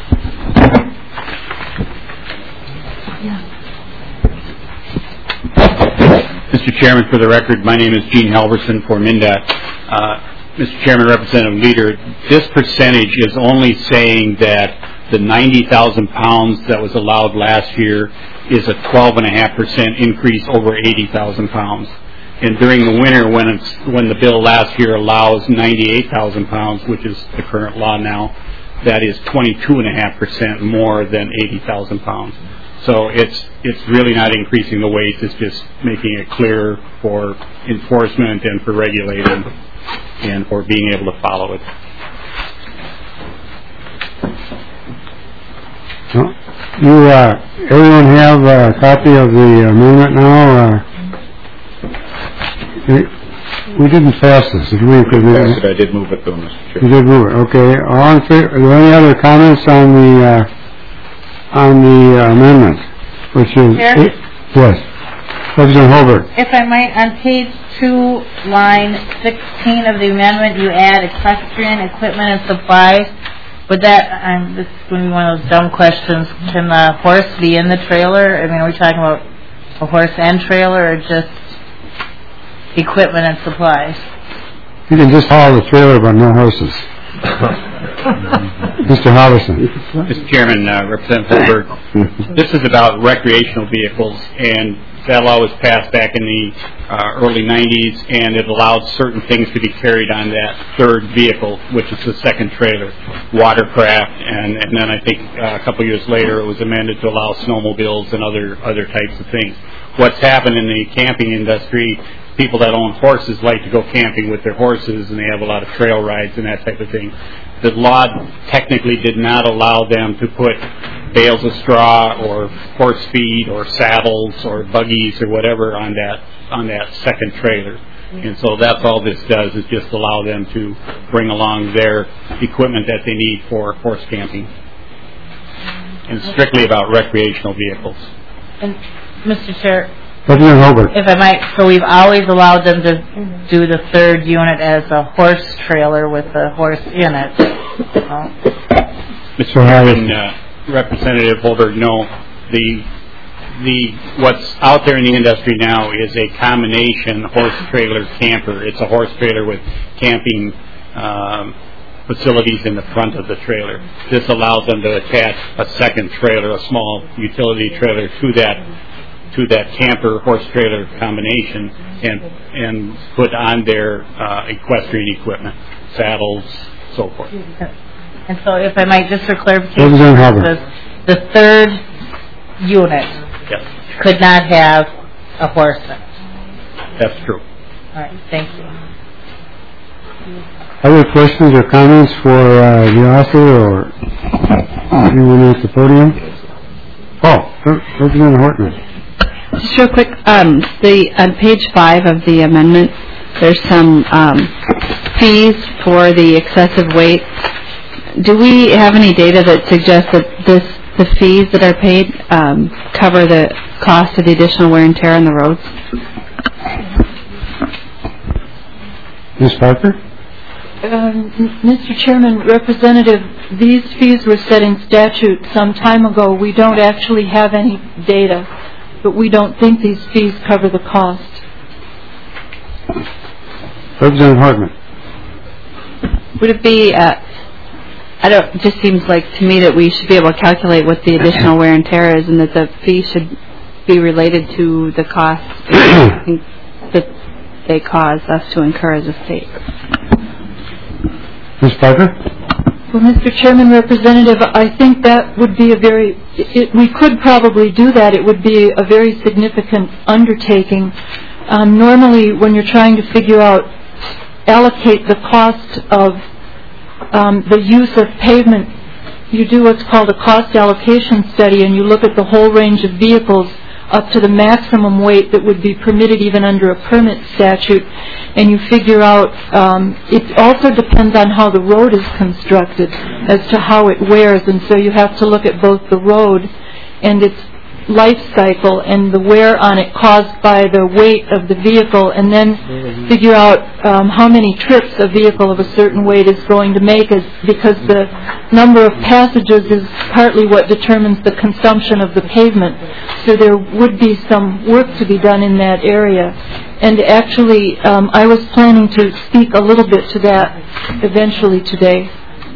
Mr. Chairman, for the record, my name is Gene Halverson for MnDOT. Mr. Chairman, Representative Leader, this percentage is only saying that the 90,000 pounds that was allowed last year is a 12.5% increase over 80,000 pounds. And during the winter, when the bill last year allows 98,000 pounds, which is the current law now, that is 22.5% more than 80,000 pounds. So it's really not increasing the weight. It's just making it clearer for enforcement and for regulating and for being able to follow it. Everyone have a copy of the amendment now? We didn't pass this, did we? I did move it, though, Mr. Chair. You did move it, okay. All in favor? Are there any other comments on the amendment? Which is Chair? Yes. Representative Holbert. If I might, on page 2, line 16 of the amendment, you add equestrian equipment and supplies. Would that, this is going to be one of those dumb questions, can the horse be in the trailer? I mean, are we talking about a horse and trailer or just equipment and supplies? You can just haul the trailer but no horses. Mr. Halverson. Mr. Chairman, Representative Holbert, this is about recreational vehicles, and that law was passed back in the early 90s, and it allowed certain things to be carried on that third vehicle, which is the second trailer, watercraft, and then I think a couple years later it was amended to allow snowmobiles and other types of things. What's happened in the camping industry, people that own horses like to go camping with their horses, and they have a lot of trail rides and that type of thing. The law technically did not allow them to put bales of straw or horse feed or saddles or buggies or whatever on that second trailer. And so that's all this does, is just allow them to bring along their equipment that they need for horse camping. And strictly about recreational vehicles. And Mr. Chair, Holbert. If I might, so we've always allowed them to do the third unit as a horse trailer with a horse in it. Mr. Chairman, Representative Holbert, no. What's out there in the industry now is a combination horse trailer camper. It's a horse trailer with camping facilities in the front of the trailer. This allows them to attach a second trailer, a small utility trailer, to that camper horse trailer combination and put on their equestrian equipment, saddles, so forth. And so if I might, just for clarification, the third unit could not have a horse in it. That's true. All right, thank you. Other questions or comments for the author or anyone at the podium? Representative Hortman. Just real quick, on page 5 of the amendment, there's some fees for the excessive weight. Do we have any data that suggests that the fees that are paid cover the cost of the additional wear and tear on the roads? Ms. Parker? Mr. Chairman, Representative, these fees were set in statute some time ago. We don't actually have any data, but we don't think these fees cover the cost. Representative Hartman. Would it be, it just seems like to me that we should be able to calculate what the additional wear and tear is and that the fee should be related to the cost that they cause us to incur as a state. Ms. Parker? Well, Mr. Chairman, Representative, I think that would be we could probably do that. It would be a very significant undertaking. Normally, when you're trying to allocate the cost of the use of pavement you do what's called a cost allocation study, and you look at the whole range of vehicles up to the maximum weight that would be permitted even under a permit statute, and you figure out, it also depends on how the road is constructed as to how it wears, and so you have to look at both the road and its life cycle and the wear on it caused by the weight of the vehicle, and then figure out how many trips a vehicle of a certain weight is going to make, because the number of passages is partly what determines the consumption of the pavement. So there would be some work to be done in that area. And actually, I was planning to speak a little bit to that eventually today.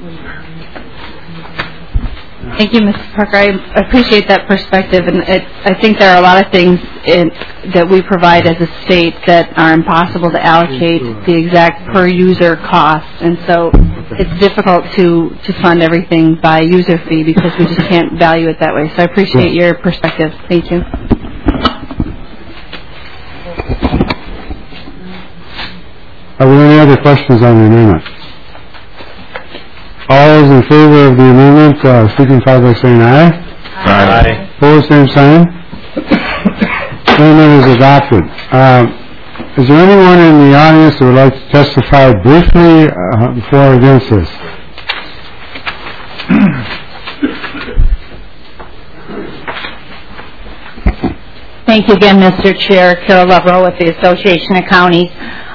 Thank you, Mrs. Parker. I appreciate that perspective, and I think there are a lot of things that we provide as a state that are impossible to allocate the exact per-user cost, and so it's difficult to fund everything by user fee because we just can't value it that way. So I appreciate your perspective. Thank you. Are there any other questions on the amendment? All those in favor of the amendment, signify by saying aye. Aye. Opposed, same sign. Amendment is adopted. Is there anyone in the audience who would like to testify briefly for or against this? Thank you again, Mr. Chair. Carol Loverow with the Association of Counties.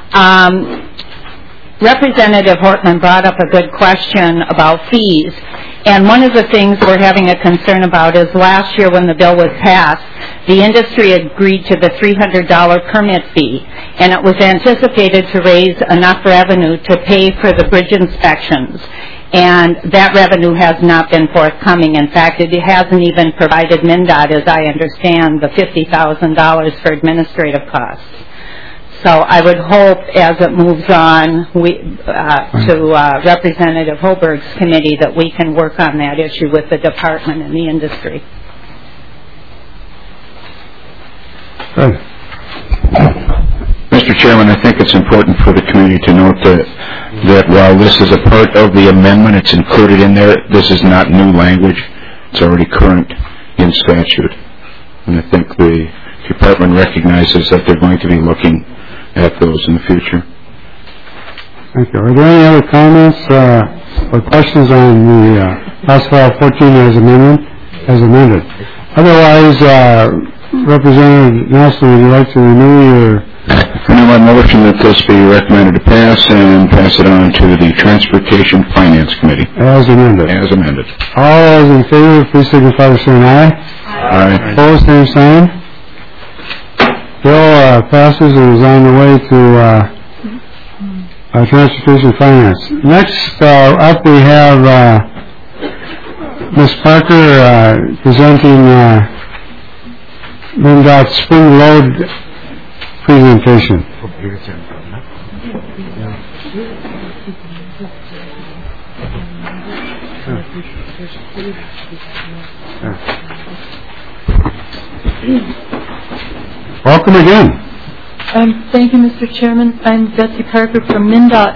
Representative Hortman brought up a good question about fees, and one of the things we're having a concern about is last year when the bill was passed, the industry agreed to the $300 permit fee, and it was anticipated to raise enough revenue to pay for the bridge inspections, and that revenue has not been forthcoming. In fact, it hasn't even provided MnDOT, as I understand, the $50,000 for administrative costs. So I would hope, as it moves on to Representative Hoberg's committee, that we can work on that issue with the department and the industry. Good. Mr. Chairman, I think it's important for the community to note that while this is a part of the amendment, it's included in there, this is not new language. It's already current in statute. And I think the department recognizes that they're going to be looking at those in the future. Thank you. Are there any other comments or questions on the House File 14 as amended? Otherwise, Representative Nelson, would you like to renew your... I motion that this be recommended to pass and pass it on to the Transportation Finance Committee. As amended. As amended. All those in favor, please signify by saying aye. Aye. Opposed, same sign. Bill passes and is on the way to Transportation Finance. Next up we have Ms. Parker presenting MnDOT's spring load presentation. Welcome again. Thank you, Mr. Chairman. I'm Betsy Parker from MnDOT.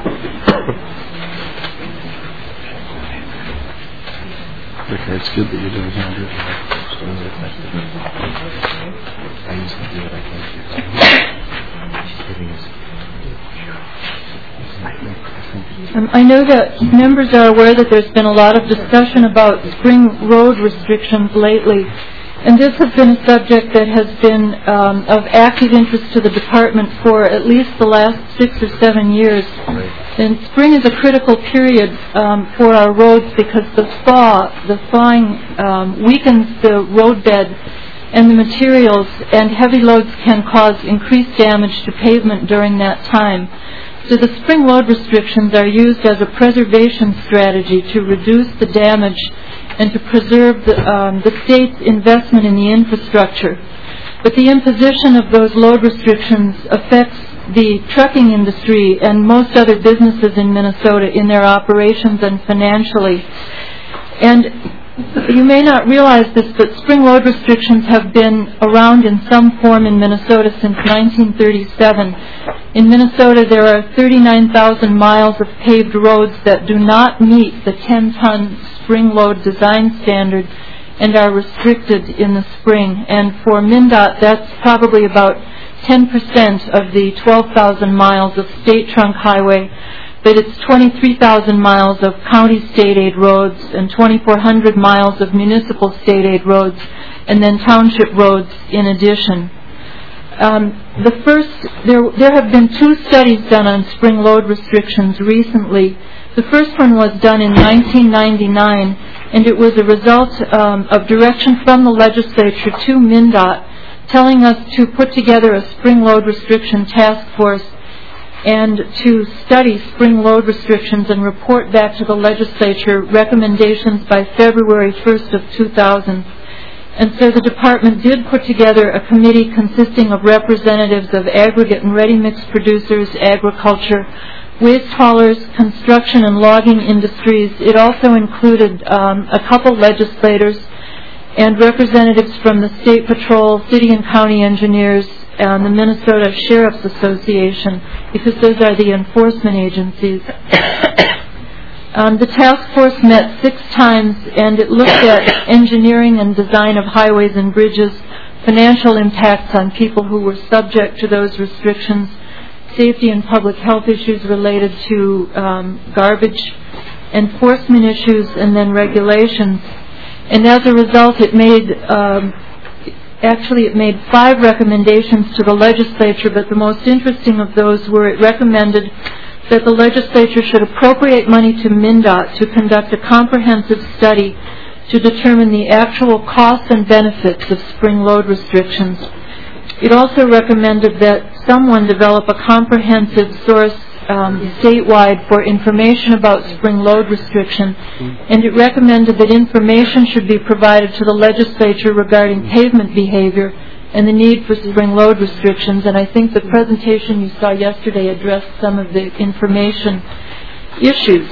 Okay, it's good that you're doing it. I used to do it, I can't. I know that members are aware that there's been a lot of discussion about spring road restrictions lately. And this has been a subject that has been of active interest to the department for at least the last 6 or 7 years. And spring is a critical period for our roads because the thawing weakens the roadbed and the materials, and heavy loads can cause increased damage to pavement during that time. So the spring load restrictions are used as a preservation strategy to reduce the damage and to preserve the state's investment in the infrastructure. But the imposition of those load restrictions affects the trucking industry and most other businesses in Minnesota in their operations and financially. And You may not realize this, but spring load restrictions have been around in some form in Minnesota since 1937. In Minnesota, there are 39,000 miles of paved roads that do not meet the 10-ton spring load design standard and are restricted in the spring. And for MnDOT, that's probably about 10% of the 12,000 miles of state trunk highway, but it's 23,000 miles of county state aid roads and 2,400 miles of municipal state aid roads, and then township roads in addition. There have been 2 studies done on spring load restrictions recently. The first one was done in 1999, and it was a result of direction from the legislature to MnDOT, telling us to put together a spring load restriction task force and to study spring load restrictions and report back to the legislature recommendations by February 1st of 2000. And so the department did put together a committee consisting of representatives of aggregate and ready-mix producers, agriculture, waste haulers, construction and logging industries. It also included a couple legislators and representatives from the State Patrol, city and county engineers, and the Minnesota Sheriff's Association, because those are the enforcement agencies. The task force met 6 times, and it looked at engineering and design of highways and bridges, financial impacts on people who were subject to those restrictions, safety and public health issues related to garbage, enforcement issues, and then regulations. And as a result, it made 5 recommendations to the legislature, but the most interesting of those were it recommended that the legislature should appropriate money to MnDOT to conduct a comprehensive study to determine the actual costs and benefits of spring load restrictions. It also recommended that someone develop a comprehensive source statewide for information about spring load restriction, and it recommended that information should be provided to the legislature regarding pavement behavior and the need for spring load restrictions. And I think the presentation you saw yesterday addressed some of the information issues.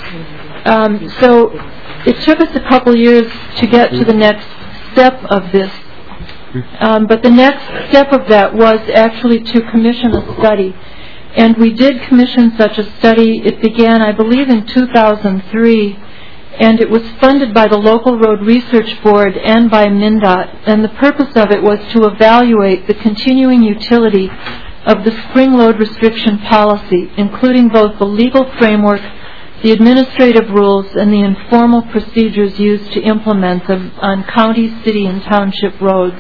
So it took us a couple years to get to the next step of this. But the next step of that was actually to commission a study. And we did commission such a study. It began, I believe, in 2003, and it was funded by the Local Road Research Board and by MnDOT. And the purpose of it was to evaluate the continuing utility of the spring load restriction policy, including both the legal framework, the administrative rules, and the informal procedures used to implement them on county, city, and township roads.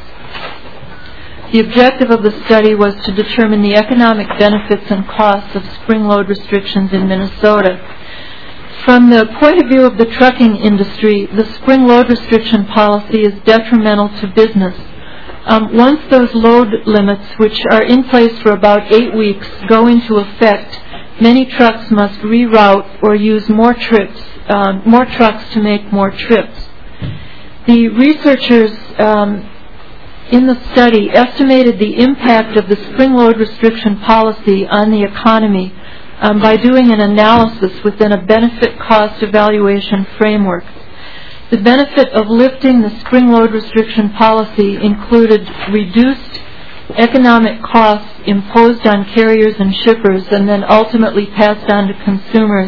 The objective of the study was to determine the economic benefits and costs of spring load restrictions in Minnesota. From the point of view of the trucking industry, the spring load restriction policy is detrimental to business. Once those load limits, which are in place for about 8 weeks, go into effect, many trucks must reroute or use more trucks to make more trips. The researchers in the study estimated the impact of the spring load restriction policy on the economy by doing an analysis within a benefit-cost evaluation framework. The benefit of lifting the spring load restriction policy included reduced economic costs imposed on carriers and shippers and then ultimately passed on to consumers.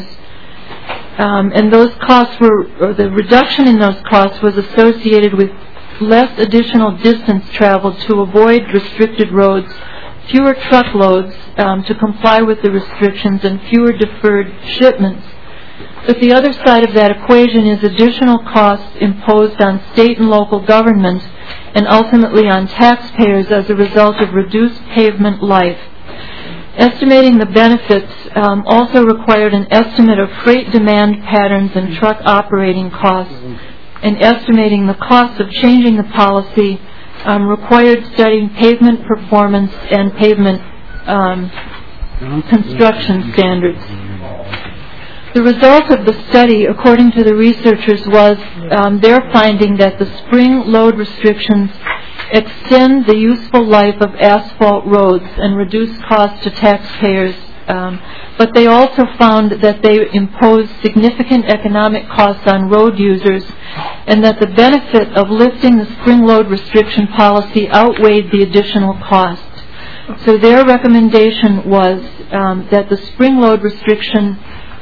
And those costs the reduction in those costs was associated with less additional distance traveled to avoid restricted roads, fewer truckloads to comply with the restrictions, and fewer deferred shipments. But the other side of that equation is additional costs imposed on state and local governments and ultimately on taxpayers as a result of reduced pavement life. Estimating the benefits also required an estimate of freight demand patterns and truck operating costs, and estimating the cost of changing the policy required studying pavement performance and pavement construction standards. The result of the study, according to the researchers, was their finding that the spring load restrictions extend the useful life of asphalt roads and reduce costs to taxpayers but they also found that they imposed significant economic costs on road users and that the benefit of lifting the spring load restriction policy outweighed the additional costs. So their recommendation was that the spring load restrictions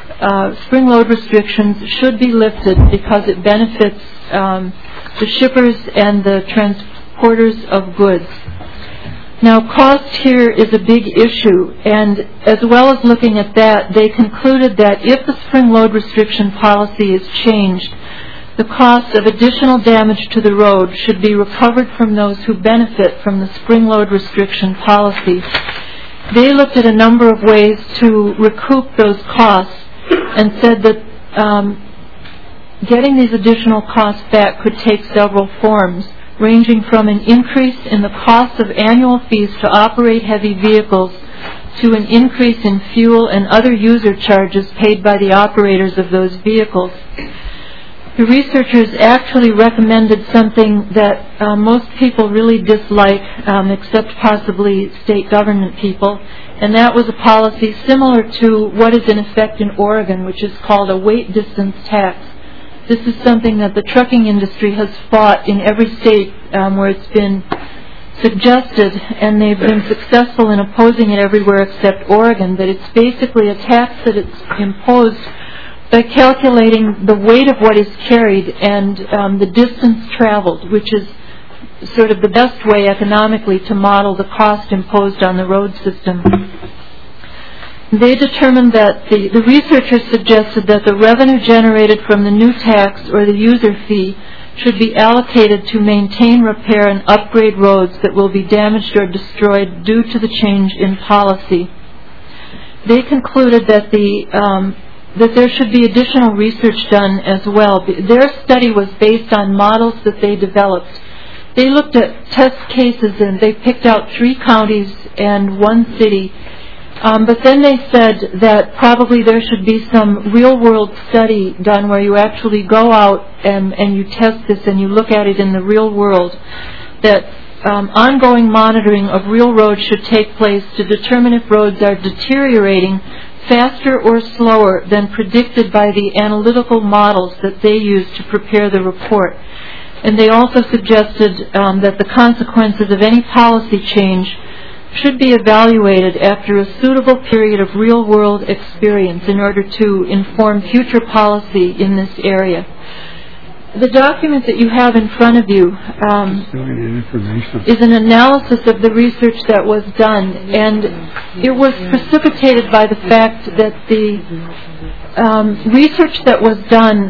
should be lifted because it benefits the shippers and the transporters of goods. Now, cost here is a big issue, and as well as looking at that, they concluded that if the spring load restriction policy is changed, the cost of additional damage to the road should be recovered from those who benefit from the spring load restriction policy. They looked at a number of ways to recoup those costs and said that getting these additional costs back could take several forms, ranging from an increase in the cost of annual fees to operate heavy vehicles to an increase in fuel and other user charges paid by the operators of those vehicles. The researchers actually recommended something that most people really dislike, except possibly state government people, and that was a policy similar to what is in effect in Oregon, which is called a weight distance tax. This is something that the trucking industry has fought in every state where it's been suggested, and they've been successful in opposing it everywhere except Oregon, but it's basically a tax that it's imposed by calculating the weight of what is carried and the distance traveled, which is sort of the best way economically to model the cost imposed on the road system. They determined that the researchers suggested that the revenue generated from the new tax or the user fee should be allocated to maintain, repair, and upgrade roads that will be damaged or destroyed due to the change in policy. They concluded that that there should be additional research done as well. Their study was based on models that they developed. They looked at test cases and they picked out 3 counties and 1 city. But then they said that probably there should be some real-world study done where you actually go out and you test this and you look at it in the real world, that ongoing monitoring of real roads should take place to determine if roads are deteriorating faster or slower than predicted by the analytical models that they use to prepare the report. And they also suggested that the consequences of any policy change should be evaluated after a suitable period of real-world experience in order to inform future policy in this area. The document that you have in front of you is an analysis of the research that was done, and it was precipitated by the fact that the research that was done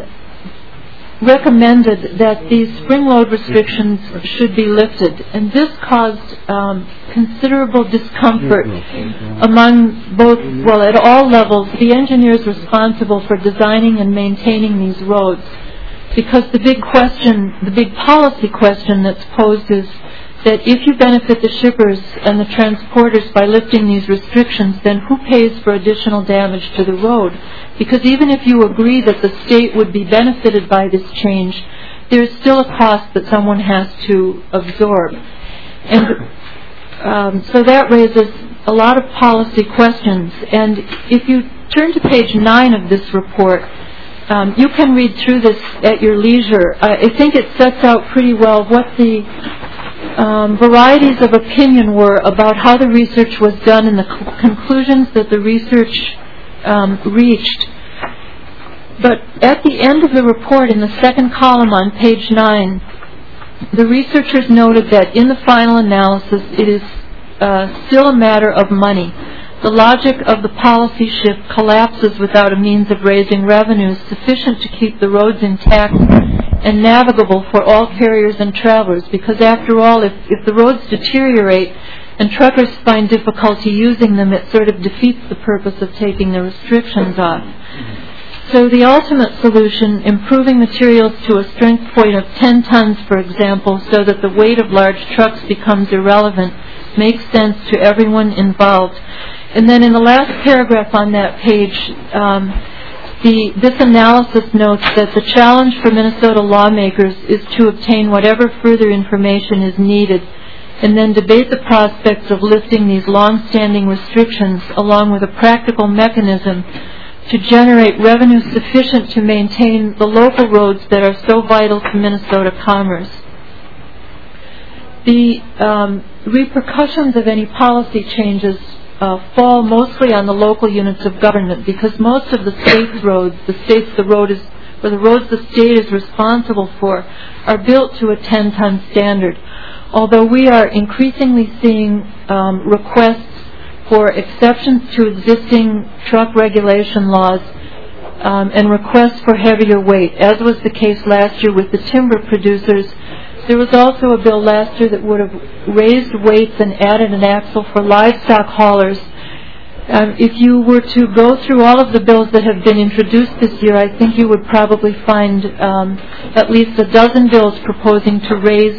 recommended that these spring load restrictions should be lifted, and this caused considerable discomfort among both, well, at all levels, the engineers responsible for designing and maintaining these roads. Because the big policy question that's posed is that if you benefit the shippers and the transporters by lifting these restrictions, then who pays for additional damage to the road? Because even if you agree that the state would be benefited by this change, there is still a cost that someone has to absorb. And so that raises a lot of policy questions. And if you turn to page 9 of this report, you can read through this at your leisure. I think it sets out pretty well what the varieties of opinion were about how the research was done and the conclusions that the research reached. But at the end of the report, in the second column on page 9, the researchers noted that in the final analysis it is still a matter of money. The logic of the policy shift collapses without a means of raising revenues sufficient to keep the roads intact and navigable for all carriers and travelers, because after all, if the roads deteriorate and truckers find difficulty using them, it sort of defeats the purpose of taking the restrictions off. So the ultimate solution, improving materials to a strength point of 10 tons, for example, so that the weight of large trucks becomes irrelevant, makes sense to everyone involved. And then in the last paragraph on that page, this analysis notes that the challenge for Minnesota lawmakers is to obtain whatever further information is needed and then debate the prospects of lifting these long-standing restrictions along with a practical mechanism to generate revenue sufficient to maintain the local roads that are so vital to Minnesota commerce. The repercussions of any policy changes fall mostly on the local units of government, because most of the state's roads, the roads the state is responsible for, are built to a 10-ton standard. Although we are increasingly seeing requests for exceptions to existing truck regulation laws and requests for heavier weight, as was the case last year with the timber producers. There was also a bill last year that would have raised weights and added an axle for livestock haulers. If you were to go through all of the bills that have been introduced this year, I think you would probably find at least a dozen bills proposing to raise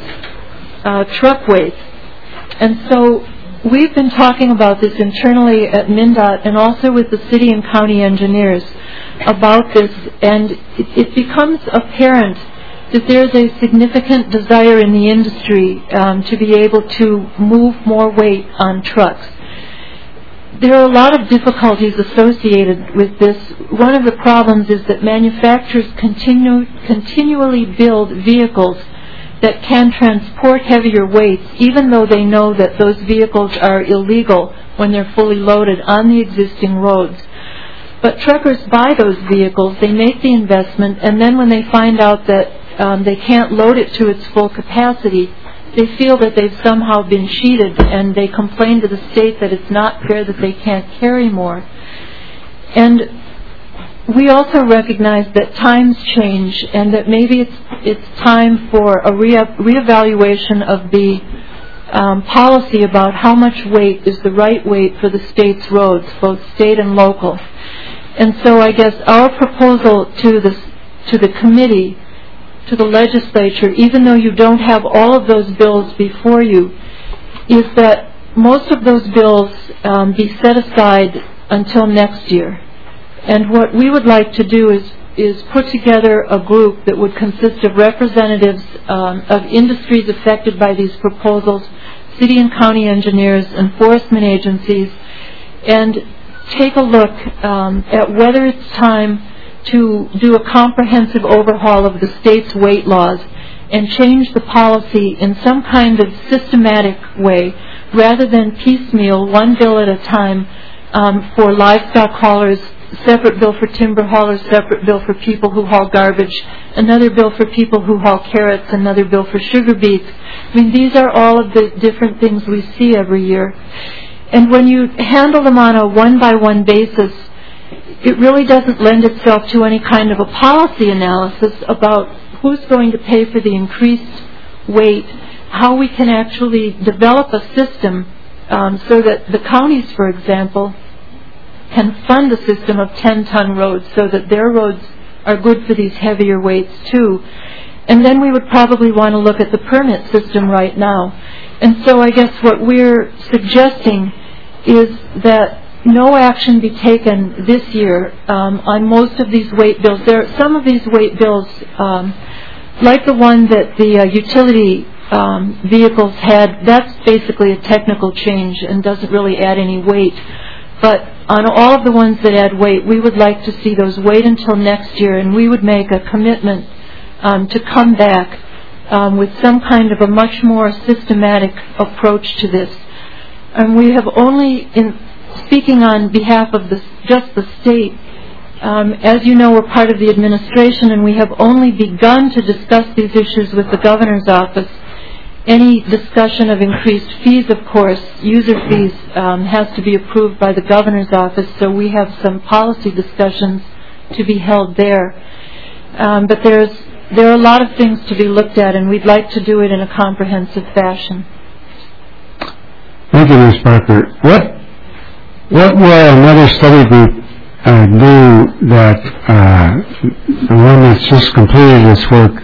truck weights. And so we've been talking about this internally at MnDOT and also with the city and county engineers about this, and it becomes apparent that there's a significant desire in the industry to be able to move more weight on trucks. There are a lot of difficulties associated with this. One of the problems is that manufacturers continually build vehicles that can transport heavier weights, even though they know that those vehicles are illegal when they're fully loaded on the existing roads. But truckers buy those vehicles, they make the investment, and then when they find out that they can't load it to its full capacity, they feel that they've somehow been cheated, and they complain to the state that it's not fair that they can't carry more. And we also recognize that times change, and that maybe it's time for a reevaluation of the policy about how much weight is the right weight for the state's roads, both state and local. And so I guess our proposal to the committee, to the legislature, even though you don't have all of those bills before you, is that most of those bills be set aside until next year. And what we would like to do is put together a group that would consist of representatives of industries affected by these proposals, city and county engineers, enforcement agencies, and take a look at whether it's time to do a comprehensive overhaul of the state's weight laws and change the policy in some kind of systematic way, rather than piecemeal, one bill at a time, for livestock haulers, separate bill for timber haulers, separate bill for people who haul garbage, another bill for people who haul carrots, another bill for sugar beets. I mean, these are all of the different things we see every year. And when you handle them on a one-by-one basis, it really doesn't lend itself to any kind of a policy analysis about who's going to pay for the increased weight, how we can actually develop a system so that the counties, for example, can fund a system of 10-ton roads so that their roads are good for these heavier weights too. And then we would probably want to look at the permit system right now. And so I guess what we're suggesting is that no action be taken this year on most of these weight bills. Some of these weight bills, like the one that the utility vehicles had, that's basically a technical change and doesn't really add any weight. But on all of the ones that add weight, we would like to see those wait until next year, and we would make a commitment to come back with some kind of a much more systematic approach to this. And we have only, speaking on behalf of just the state, as you know, we're part of the administration, and we have only begun to discuss these issues with the governor's office. Any discussion of increased fees, of course, user fees, has to be approved by the governor's office, so we have some policy discussions to be held there. But there are a lot of things to be looked at, and we'd like to do it in a comprehensive fashion. Thank you, Ms. Parker. What will another study group do that the one that's just completed this work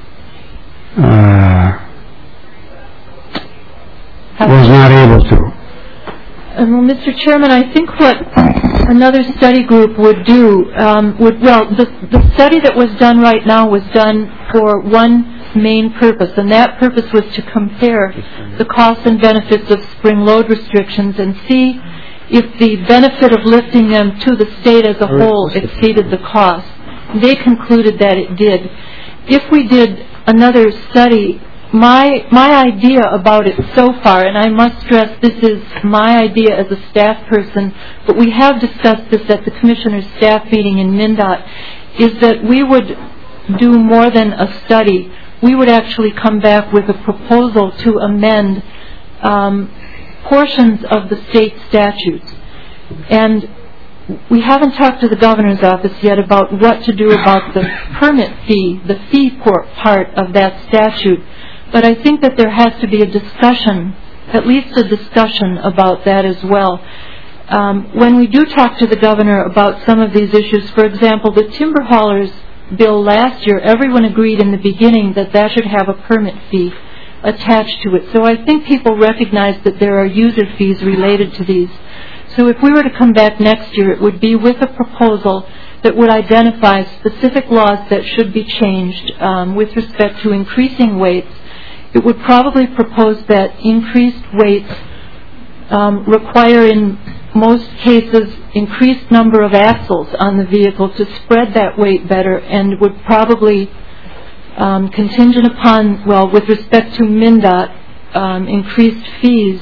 was not able to? Well, Mr. Chairman, I think what another study group would do the study that was done right now was done for one main purpose, and that purpose was to compare the costs and benefits of spring load restrictions and see if the benefit of lifting them to the state as a whole exceeded the cost. They concluded that it did. If we did another study, my idea about it so far, and I must stress this is my idea as a staff person, but we have discussed this at the Commissioner's staff meeting in MnDOT, is that we would do more than a study. We would actually come back with a proposal to amend portions of the state statutes. And we haven't talked to the governor's office yet about what to do about the permit fee, the fee part of that statute. But I think that there has to be a discussion, at least a discussion about that as well. When we do talk to the governor about some of these issues, for example, the timber haulers bill last year, everyone agreed in the beginning that that should have a permit fee attached to it. So I think people recognize that there are user fees related to these. So if we were to come back next year, it would be with a proposal that would identify specific laws that should be changed with respect to increasing weights. It would probably propose that increased weights require in most cases increased number of axles on the vehicle to spread that weight better, and would probably contingent upon, well, with respect to MnDOT, increased fees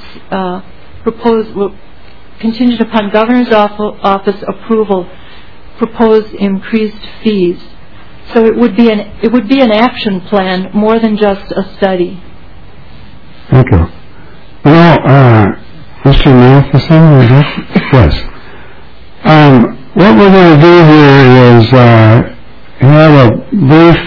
contingent upon governor's office approval, propose increased fees. So it would be an action plan more than just a study. Thank you. Mr. Matheson, is it? Yes. What we're going to do here is have a brief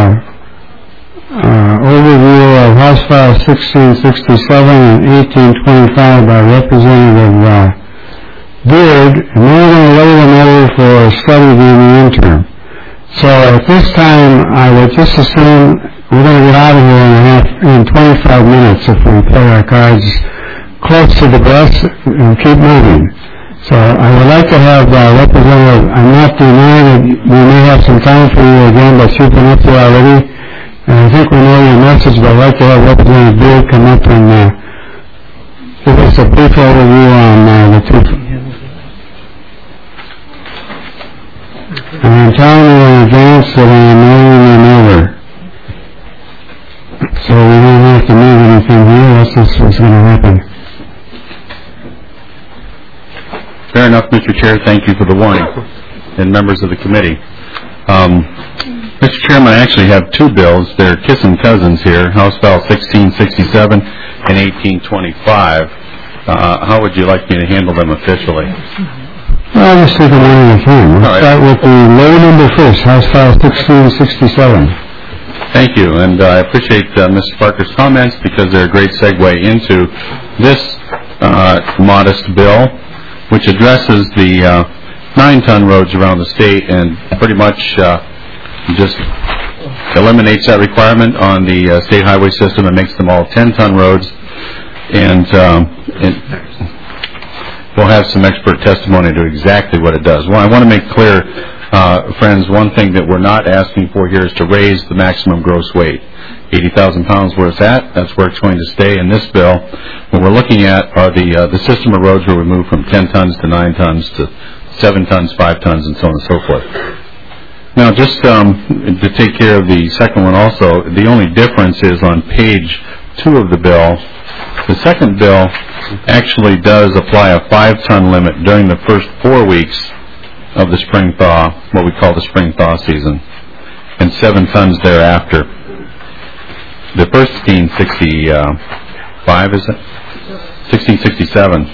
overview of House File 1667 and 1825 by Representative Beard, and then we're going to lay them over for a study during the interim. So at this time, I would just assume we're going to get out of here in 25 minutes if we play our cards close to the breast and keep moving. So I would like to have Representative, I'm not denying that we may have some time for you again, but you've been up there already, and I think we know your message, but I'd like to have Representative Beard come up and give us a brief overview on the two. And I'm telling you in advance that I am moving them over. So we don't have to move anything here, that's just what's going to happen. Fair enough, Mr. Chair. Thank you for the warning. And members of the committee. Mr. Chairman, I actually have two bills. They're kissing cousins here, House File 1667 and 1825. How would you like me to handle them officially? Well, I'll just take them one at a time. Let's start with the low number first, House File 1667. Thank you, and I appreciate Mrs. Parker's comments because they're a great segue into this modest bill, which addresses the 9-ton roads around the state and pretty much just eliminates that requirement on the state highway system and makes them all 10-ton roads. And we'll have some expert testimony to exactly what it does. Well, I want to make clear, friends, one thing that we're not asking for here is to raise the maximum gross weight. 80,000 pounds where it's at, that's where it's going to stay in this bill. What we're looking at are the system of roads where we move from 10 tons to 9 tons to 7 tons, 5 tons, and so on and so forth. Now, just to take care of the second one also, the only difference is on page 2 of the bill. The second bill actually does apply a 5-ton limit during the first 4 weeks of the spring thaw, what we call the spring thaw season, and 7 tons thereafter. The first 1665, is it? 1667.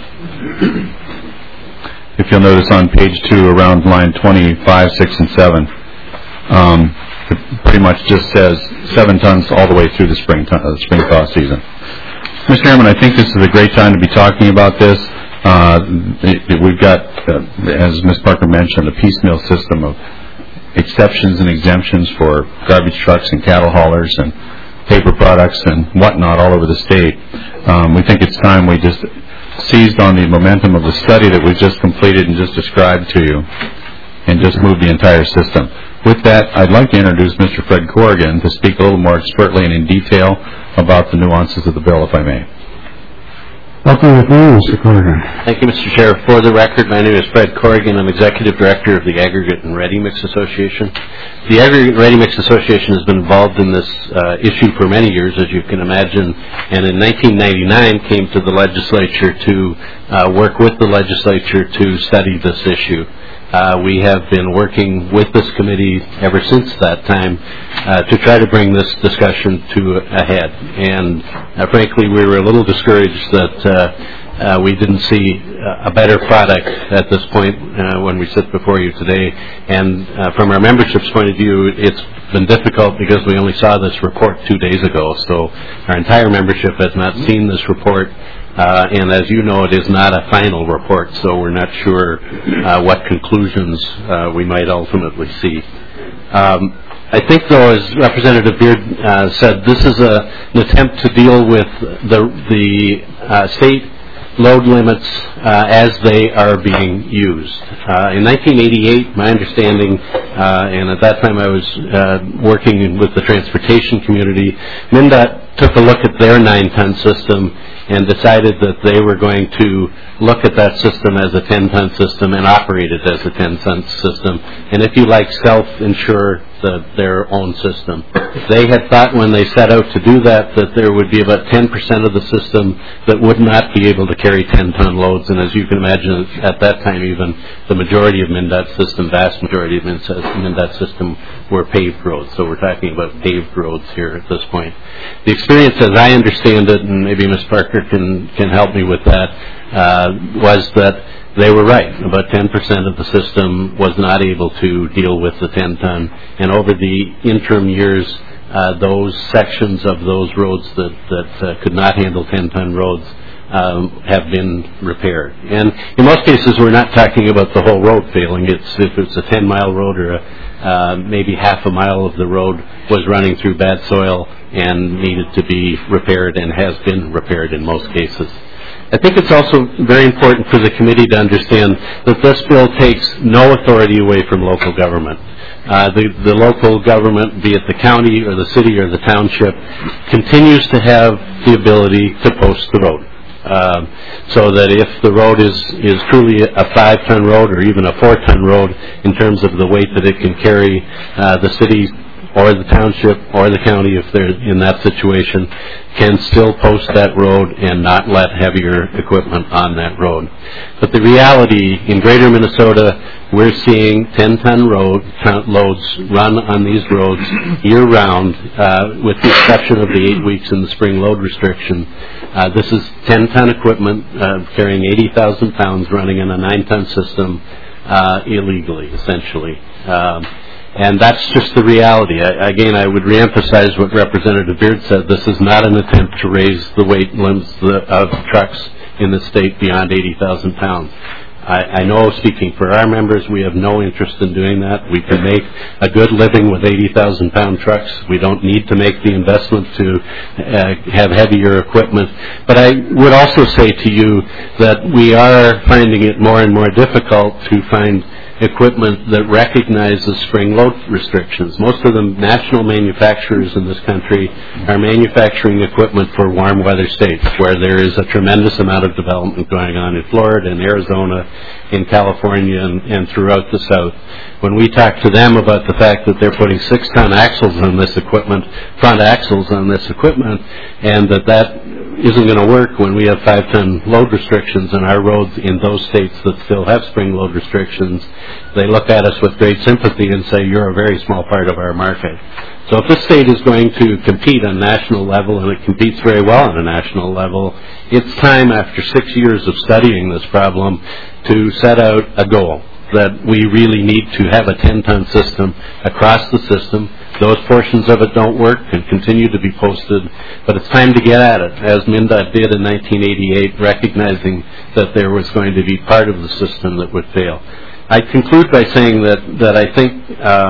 If you'll notice on page 2, around line 25, 6, and 7, it pretty much just says 7 tons all the way through the spring thaw season. Mr. Chairman, I think this is a great time to be talking about this. We've got, as Ms. Parker mentioned, a piecemeal system of exceptions and exemptions for garbage trucks and cattle haulers and paper products and whatnot all over the state. We think it's time we just seized on the momentum of the study that we've just completed and just described to you. and just move the entire system. With that, I'd like to introduce Mr. Fred Corrigan to speak a little more expertly and in detail about the nuances of the bill, if I may. Welcome with me, Mr. Corrigan. Thank you, Mr. Chair. For the record, my name is Fred Corrigan. I'm Executive Director of the Aggregate and Ready Mix Association. The Aggregate and Ready Mix Association has been involved in this issue for many years, as you can imagine, and in 1999 came to the legislature to work with the legislature to study this issue. We have been working with this committee ever since that time to try to bring this discussion to a head. And frankly, we were a little discouraged that we didn't see a better product at this point when we sit before you today. And from our membership's point of view, it's been difficult because we only saw this report 2 days ago. So our entire membership has not seen this report. And as you know, it is not a final report, so we're not sure what conclusions we might ultimately see. I think, though, as Representative Beard said, this is an attempt to deal with the state load limits as they are being used. In 1988, my understanding, and at that time I was working with the transportation community, MnDOT took a look at their 9-ton system and decided that they were going to look at that system as a 10-ton system and operate it as a 10-ton system. And if you like, self-insure their own system. They had thought when they set out to do that there would be about 10% of the system that would not be able to carry 10-ton loads. And as you can imagine, at that time even, the majority of MnDOT's system, vast majority of MnDOT's system, were paved roads. So we're talking about paved roads here at this point. The experience, as I understand it, and maybe Ms. Parker can help me with that, was that they were right. About 10% of the system was not able to deal with the 10-ton. And over the interim years, those sections of those roads that could not handle 10-ton roads have been repaired. And in most cases, we're not talking about the whole road failing. If it's a 10-mile road or maybe half a mile of the road was running through bad soil and needed to be repaired and has been repaired in most cases. I think it's also very important for the committee to understand that this bill takes no authority away from local government. The local government, be it the county or the city or the township, continues to have the ability to post the road. So that if the road is truly a 5-ton road or even a 4-ton road in terms of the weight that it can carry, the city or the township or the county, if they're in that situation, can still post that road and not let heavier equipment on that road. But the reality, in greater Minnesota, we're seeing 10-ton loads run on these roads year-round, with the exception of the 8 weeks in the spring load restriction. This is 10-ton equipment carrying 80,000 pounds running in a 9-ton system illegally, essentially. And that's just the reality. Again, I would reemphasize what Representative Beard said. This is not an attempt to raise the weight limits of trucks in the state beyond 80,000 pounds. I know, speaking for our members, we have no interest in doing that. We can make a good living with 80,000-pound trucks. We don't need to make the investment to have heavier equipment. But I would also say to you that we are finding it more and more difficult to find equipment that recognizes spring load restrictions. Most of the national manufacturers in this country are manufacturing equipment for warm weather states where there is a tremendous amount of development going on in Florida and Arizona, in California, and throughout the South. When we talk to them about the fact that they're putting 6-ton axles on this equipment, front axles on this equipment, and that isn't going to work when we have 5-ton load restrictions on our roads in those states that still have spring load restrictions, they look at us with great sympathy and say, you're a very small part of our market. So if this state is going to compete on a national level, and it competes very well on a national level, it's time, after 6 years of studying this problem, to set out a goal that we really need to have a 10-ton system across the system. Those portions of it don't work and continue to be posted, but it's time to get at it, as MnDOT did in 1988, recognizing that there was going to be part of the system that would fail. I conclude by saying that I think,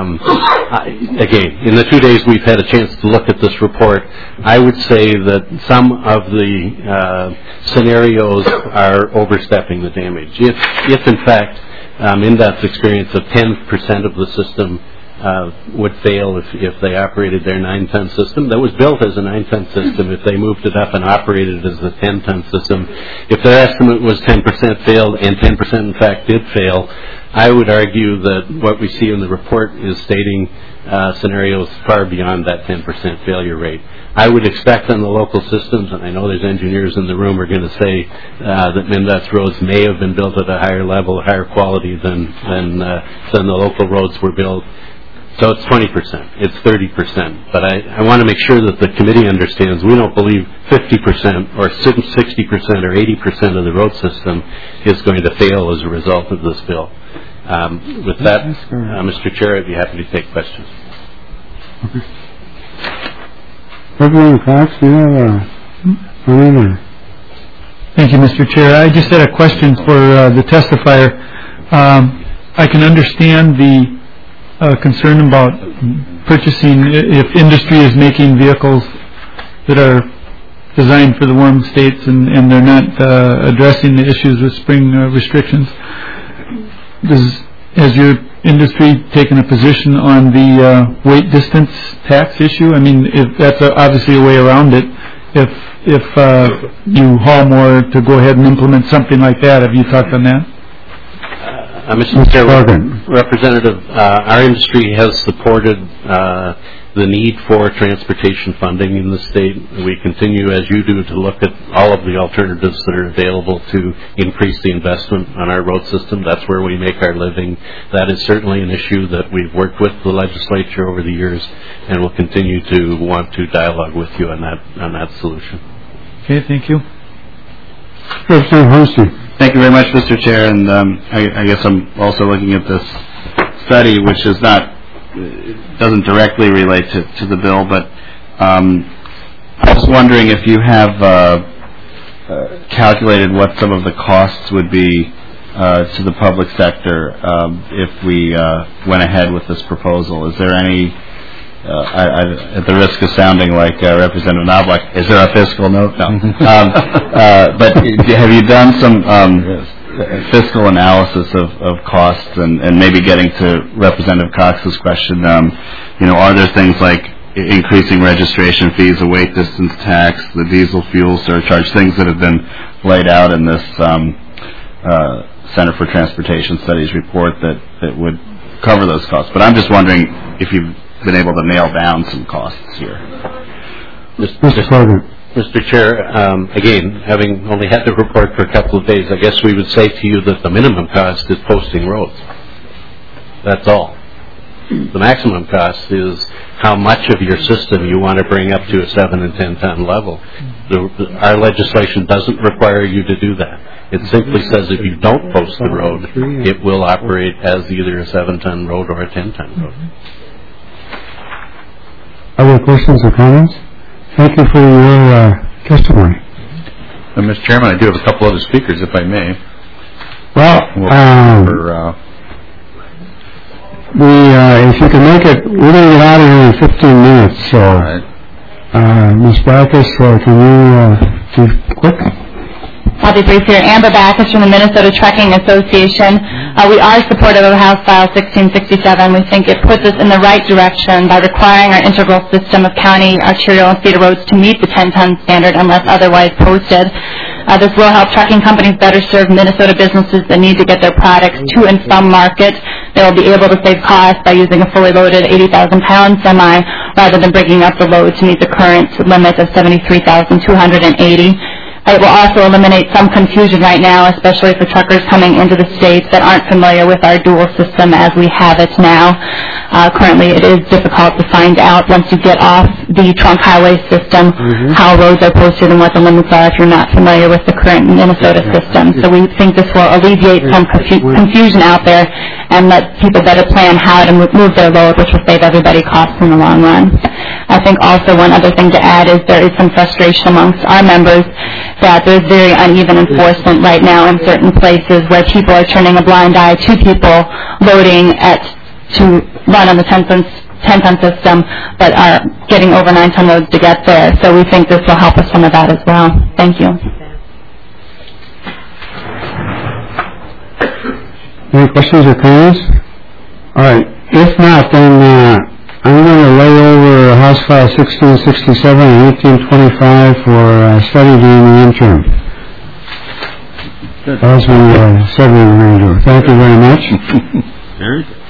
again, in the 2 days we've had a chance to look at this report, I would say that some of the scenarios are overstepping the damage. If in fact, MnDOT's experience of 10% of the system would fail if they operated their 9-ton system. That was built as a 9-ton system. If they moved it up and operated it as a 10-ton system, if their estimate was 10% failed and 10% in fact did fail, I would argue that what we see in the report is stating scenarios far beyond that 10% failure rate. I would expect on the local systems, and I know there's engineers in the room who are going to say that MnDOT's roads may have been built at a higher level, higher quality than the local roads were built. So it's 20%, it's 30%. But I want to make sure that the committee understands we don't believe 50% or 60% or 80% of the road system is going to fail as a result of this bill. With that, Mr. Chair, I'd be happy to take questions. Representative Cox, do you have a Thank you, Mr. Chair. I just had a question for the testifier. I can understand the concern about purchasing if industry is making vehicles that are designed for the warm states and they're not addressing the issues with spring restrictions. Has your industry taken a position on the weight distance tax issue? I mean, if that's obviously a way around it. If you haul more, to go ahead and implement something like that, have you talked on that? Mr. Chair, Representative, our industry has supported the need for transportation funding in the state. We continue, as you do, to look at all of the alternatives that are available to increase the investment on our road system. That's where we make our living. That is certainly an issue that we've worked with the legislature over the years, and will continue to want to dialogue with you on that solution. Okay, thank you. Thank you very much, Mr. Chair. And I guess I'm also looking at this study, which is doesn't directly relate to the bill, but I was wondering if you have calculated what some of the costs would be to the public sector if we went ahead with this proposal. Is there any, at the risk of sounding like Representative Knobloch, is there a fiscal note? No. But have you done some fiscal analysis of costs and maybe getting to Representative Cox's question, are there things like increasing registration fees, a weight distance tax, the diesel fuel surcharge, things that have been laid out in this Center for Transportation Studies report that would cover those costs? But I'm just wondering if you've been able to nail down some costs here. Mr. Chair, again, having only had the report for a couple of days, I guess we would say to you that the minimum cost is posting roads. That's all. The maximum cost is how much of your system you want to bring up to a 7 and 10 ton level. Our legislation doesn't require you to do that. It simply says if you don't post the road, it will operate as either a 7-ton road or a 10-ton road. Other questions or comments? Thank you for your testimony. Mr. Chairman, I do have a couple other speakers, if I may. Well, if you can make it, we're going to get out of here in 15 minutes, so Ms. Backus, can you be quick? I'll be brief here. Amber Backus from the Minnesota Trucking Association. We are supportive of House File 1667. We think it puts us in the right direction by requiring our integral system of county, arterial, and feeder roads to meet the 10-ton standard unless otherwise posted. This will help trucking companies better serve Minnesota businesses that need to get their products to and from market. They will be able to save costs by using a fully loaded 80,000-pound semi rather than bringing up the load to meet the current limit of 73,280. It will also eliminate some confusion right now, especially for truckers coming into the states that aren't familiar with our dual system as we have it now. Currently, it is difficult to find out once you get off the trunk highway system how roads are posted and what the limits are if you're not familiar with the current Minnesota system. So we think this will alleviate some confusion out there and let people better plan how to move their load, which will save everybody costs in the long run. I think also one other thing to add is there is some frustration amongst our members that there's very uneven enforcement right now in certain places where people are turning a blind eye to people loading to run on the 10-ton system, but are getting over 9-ton loads to get there. So we think this will help with some of that as well. Thank you. Any questions or comments? All right. If not, then I'm going to lay over House File 1667 and 1825 for study during the interim. As we said we were going to do. Thank you very much. Very good.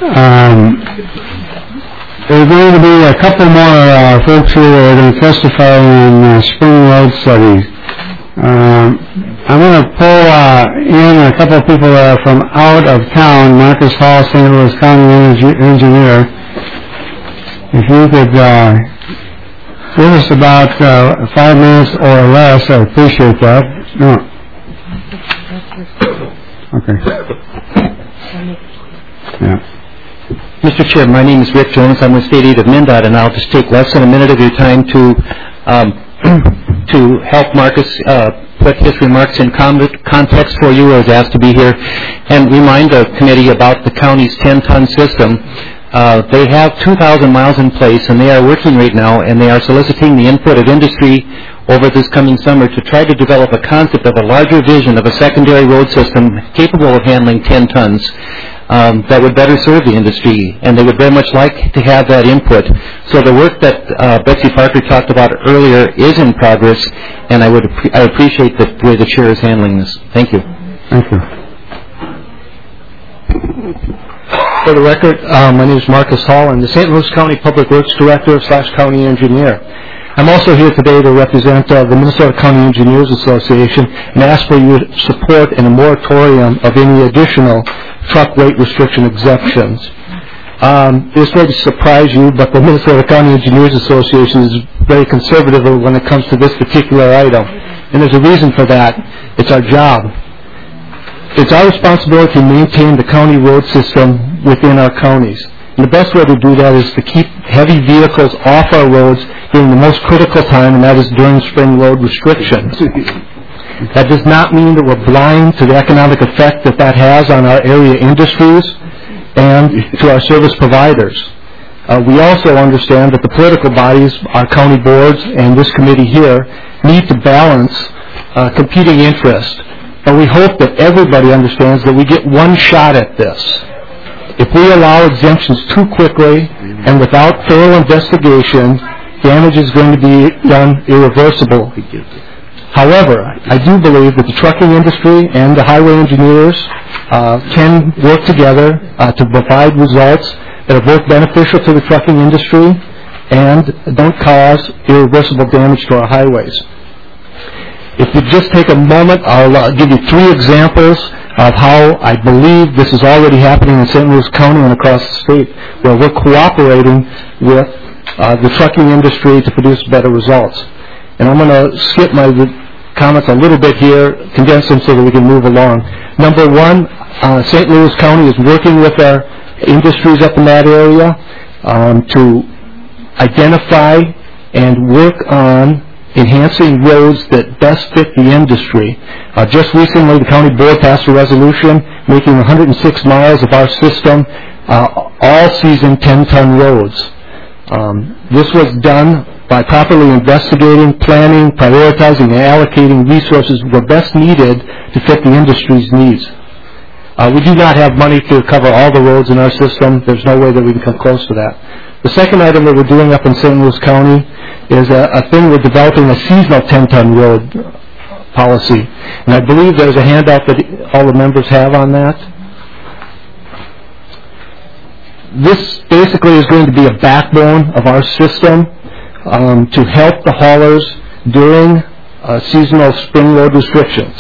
There are going to be a couple more folks here that are going to testify on Spring Road studies. I'm going to pull in a couple of people that are from out of town. Marcus Hall, St. Louis County Engineer. If you could give us about 5 minutes or less, I'd appreciate that. No. Okay. Yeah. Mr. Chair, my name is Rick Jones. I'm with State Aid of MnDOT, and I'll just take less than a minute of your time to help Marcus put his remarks in context for you. I was asked to be here and remind the committee about the county's 10-ton system. They have 2,000 miles in place, and they are working right now, and they are soliciting the input of industry over this coming summer to try to develop a concept of a larger vision of a secondary road system capable of handling 10 tons that would better serve the industry, and they would very much like to have that input. So the work that Betsy Parker talked about earlier is in progress, and I appreciate the way the chair is handling this. Thank you. Thank you. For the record, my name is Marcus Hall. I'm the St. Louis County Public Works Director / County Engineer. I'm also here today to represent the Minnesota County Engineers Association and ask for your support in a moratorium of any additional truck weight restriction exemptions. This may surprise you, but the Minnesota County Engineers Association is very conservative when it comes to this particular item. And there's a reason for that. It's our job. It's our responsibility to maintain the county road system within our counties. And the best way to do that is to keep heavy vehicles off our roads during the most critical time, and that is during spring road restrictions. That does not mean that we're blind to the economic effect that has on our area industries and to our service providers. We also understand that the political bodies, our county boards, and this committee here need to balance competing interests. But we hope that everybody understands that we get one shot at this. If we allow exemptions too quickly and without thorough investigation, damage is going to be done irreversible. However, I do believe that the trucking industry and the highway engineers can work together to provide results that are both beneficial to the trucking industry and don't cause irreversible damage to our highways. If you just take a moment, I'll give you 3 examples of how I believe this is already happening in St. Louis County and across the state, where we're cooperating with the trucking industry to produce better results. And I'm going to skip my comments a little bit here, condense them so that we can move along. Number 1, St. Louis County is working with our industries up in that area to identify and work on enhancing roads that best fit the industry. Just recently, the county board passed a resolution making 106 miles of our system all-season 10-ton roads. This was done by properly investigating, planning, prioritizing, and allocating resources that were best needed to fit the industry's needs. We do not have money to cover all the roads in our system. There's no way that we can come close to that. The second item that we're doing up in St. Louis County is a thing we're developing, a seasonal 10-ton road policy. And I believe there's a handout that all the members have on that. This basically is going to be a backbone of our system to help the haulers during seasonal spring road restrictions.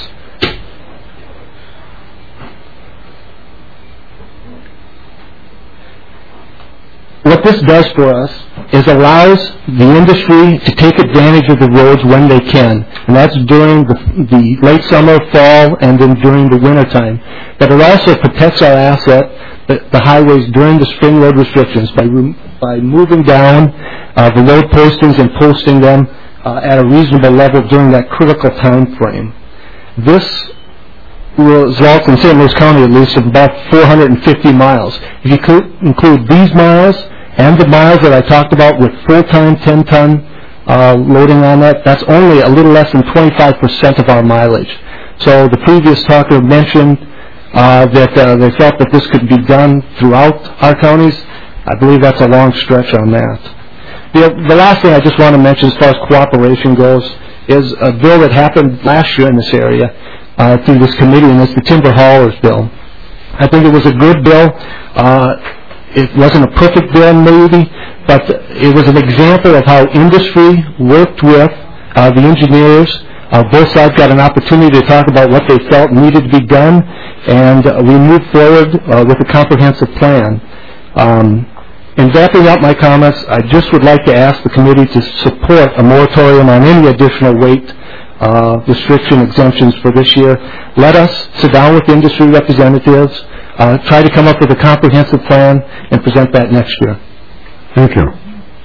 What this does for us is allows the industry to take advantage of the roads when they can, and that's during the late summer, fall, and then during the winter time. But it also protects our asset, the highways, during the spring road restrictions by moving down the road postings and posting them at a reasonable level during that critical time frame. This results in St. Louis County at least of about 450 miles. If you could include these miles and the miles that I talked about with full-time 10-ton loading on that, that's only a little less than 25% of our mileage. So the previous talker mentioned that they felt that this could be done throughout our counties. I believe that's a long stretch on that. The last thing I just want to mention as far as cooperation goes is a bill that happened last year in this area through this committee, and it's the Timber Haulers Bill. I think it was a good bill. It wasn't a perfect bill, maybe, but it was an example of how industry worked with the engineers. Both sides got an opportunity to talk about what they felt needed to be done, and we moved forward with a comprehensive plan. In wrapping up my comments, I just would like to ask the committee to support a moratorium on any additional weight restriction exemptions for this year. Let us sit down with industry representatives, try to come up with a comprehensive plan, and present that next year. Thank you.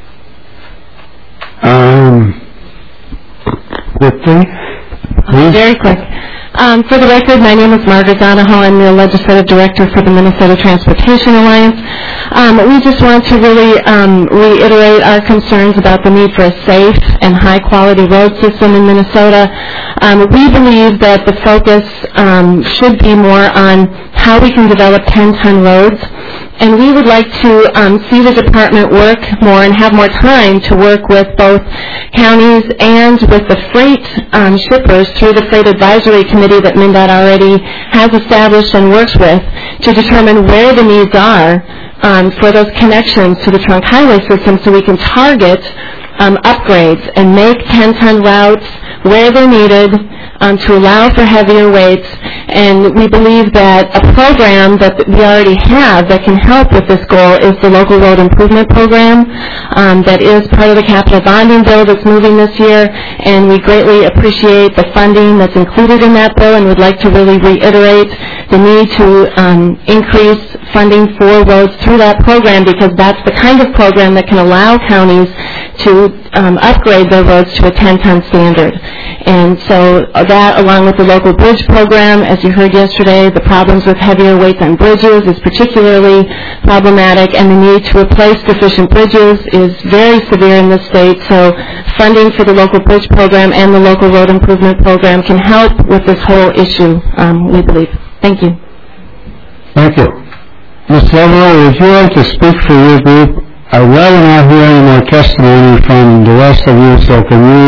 Very quick. For the record, my name is Margaret Donahoe. I'm the Legislative Director for the Minnesota Transportation Alliance. We just want to really reiterate our concerns about the need for a safe and high-quality road system in Minnesota. We believe that the focus should be more on how we can develop 10-ton roads. And we would like to see the department work more and have more time to work with both counties and with the freight shippers through the Freight Advisory Committee that MnDOT already has established and works with to determine where the needs are for those connections to the trunk highway system so we can target upgrades and make 10-ton routes where they're needed to allow for heavier weights. And we believe that a program that we already have that can help with this goal is the Local Road Improvement Program that is part of the capital bonding bill that's moving this year. And we greatly appreciate the funding that's included in that bill and would like to really reiterate the need to increase funding for roads through that program, because that's the kind of program that can allow counties to upgrade their roads to a 10-ton standard. And so that, along with the local bridge program, as you heard yesterday, the problems with heavier weights on bridges is particularly problematic, and the need to replace deficient bridges is very severe in the state. So funding for the local bridge program and the local road improvement program can help with this whole issue, we believe. Thank you. Thank you. Ms. Leverell, would you like to speak for your group? I'd rather not hear any more testimony from the rest of you, so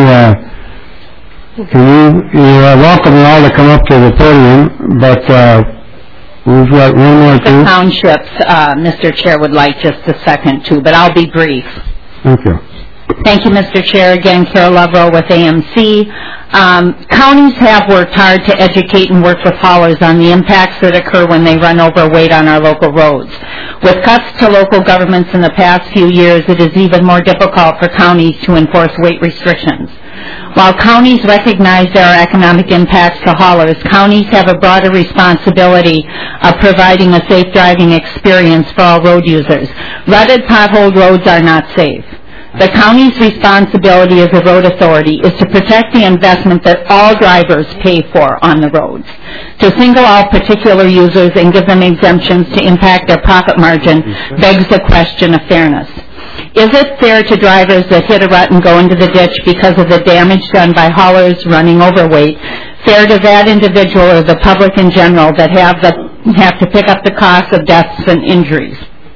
you're welcome all to come up to the podium, but we've got one more group. The townships, Mr. Chair, would like just a second too, but I'll be brief. Thank you. Thank you, Mr. Chair. Again, Carol Loverow with AMC. Counties have worked hard to educate and work with haulers on the impacts that occur when they run over weight on our local roads. With cuts to local governments in the past few years, it is even more difficult for counties to enforce weight restrictions. While counties recognize there are economic impacts to haulers, counties have a broader responsibility of providing a safe driving experience for all road users. Rutted, potholed roads are not safe. The county's responsibility as a road authority is to protect the investment that all drivers pay for on the roads. To single out particular users and give them exemptions to impact their profit margin begs the question of fairness. Is it fair to drivers that hit a rut and go into the ditch because of the damage done by haulers running overweight, fair to that individual or the public in general that have to pick up the cost of deaths and injuries?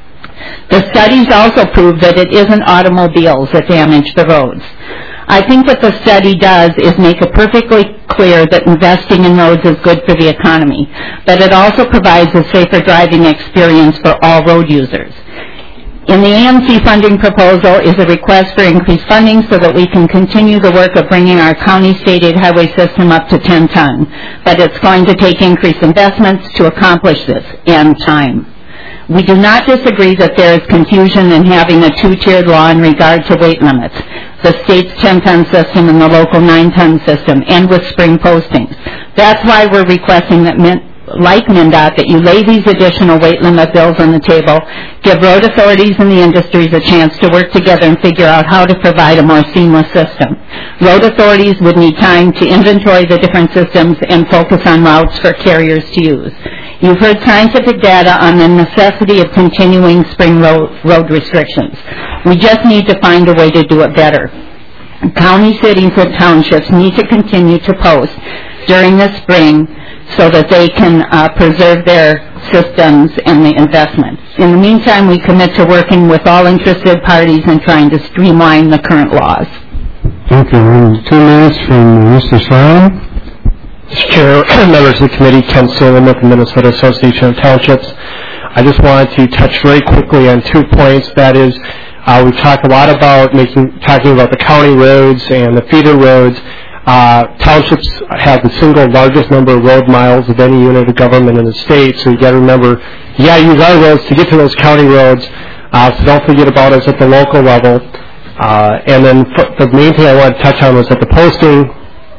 The studies also prove that it isn't automobiles that damage the roads. I think what the study does is make it perfectly clear that investing in roads is good for the economy, but it also provides a safer driving experience for all road users. In the AMC funding proposal is a request for increased funding so that we can continue the work of bringing our county-state highway system up to 10 ton, but it's going to take increased investments to accomplish this and time. We do not disagree that there is confusion in having a two-tiered law in regard to weight limits, the state's 10-ton system and the local 9-ton system, and with spring postings. That's why we're requesting that, like MnDOT, that you lay these additional weight limit bills on the table, give road authorities and the industries a chance to work together and figure out how to provide a more seamless system. Road authorities would need time to inventory the different systems and focus on routes for carriers to use. You've heard scientific data on the necessity of continuing spring road restrictions. We just need to find a way to do it better. County cities and townships need to continue to post during the spring so that they can preserve their systems and the investment. In the meantime, we commit to working with all interested parties and trying to streamline the current laws. Thank you. 2 minutes from Mr. Sloan. Mr. Chair, members of the committee, Ken Salem with the Minnesota Association of Townships. I just wanted to touch very quickly on 2 points. That is, we've talked a lot about talking about the county roads and the feeder roads. Townships have the single largest number of road miles of any unit of government in the state, so you got to remember, you got to use our roads to get to those county roads, so don't forget about us at the local level. And then the main thing I wanted to touch on was that the posting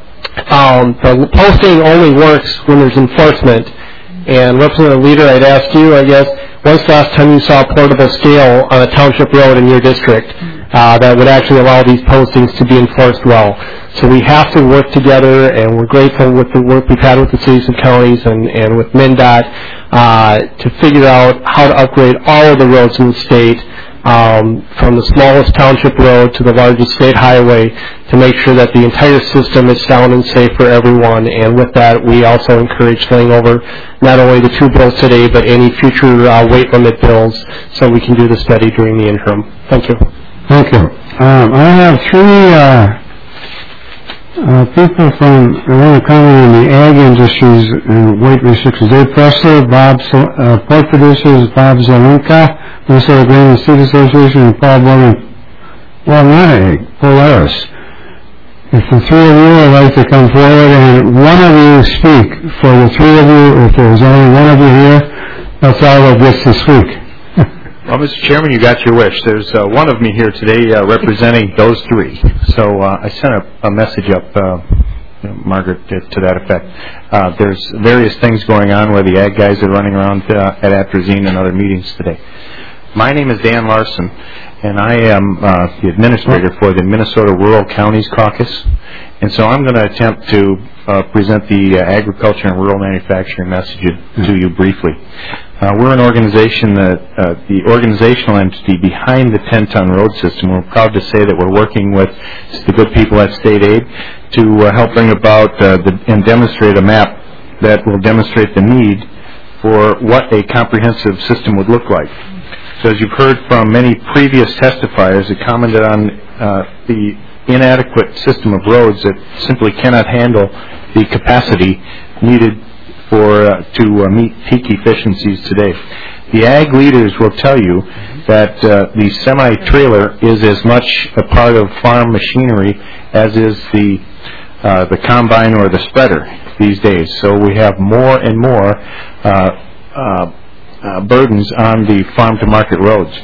only works when there's enforcement. And Representative Leader, I'd ask you, I guess, when's the last time you saw a portable scale on a township road in your district that would actually allow these postings to be enforced well? So we have to work together, and we're grateful with the work we've had with the cities and counties and with MnDOT to figure out how to upgrade all of the roads in the state, from the smallest township road to the largest state highway, to make sure that the entire system is sound and safe for everyone. And with that, we also encourage laying over not only the 2 bills today, but any future weight limit bills, so we can do the study during the interim. Thank you. Thank you. I have 3 people from Atlanta County in the ag industries and weight restrictions. Dave Pressler, pork producers, Bob Zelenka, Minnesota Grain and Seed Association, and Paul Bowen, well, not ag, Polaris. If the 3 of you would like to come forward and one of you speak for the 3 of you, if there's only one of you here, that's all that gets to speak. Well, Mr. Chairman, you got your wish. There's one of me here today representing those 3. So I sent a message up, Margaret, to that effect. There's various things going on where the ag guys are running around at Atrazine and other meetings today. My name is Dan Larson, and I am the administrator for the Minnesota Rural Counties Caucus. And so I'm going to attempt to present the agriculture and rural manufacturing message to you briefly. We're an organization that the organizational entity behind the 10-ton road system. We're proud to say that we're working with the good people at State Aid to help bring about and demonstrate a map that will demonstrate the need for what a comprehensive system would look like. So as you've heard from many previous testifiers that commented on the inadequate system of roads that simply cannot handle the capacity needed to meet peak efficiencies today. The ag leaders will tell you that the semi-trailer is as much a part of farm machinery as is the combine or the spreader these days. So we have more and more burdens on the farm-to-market roads.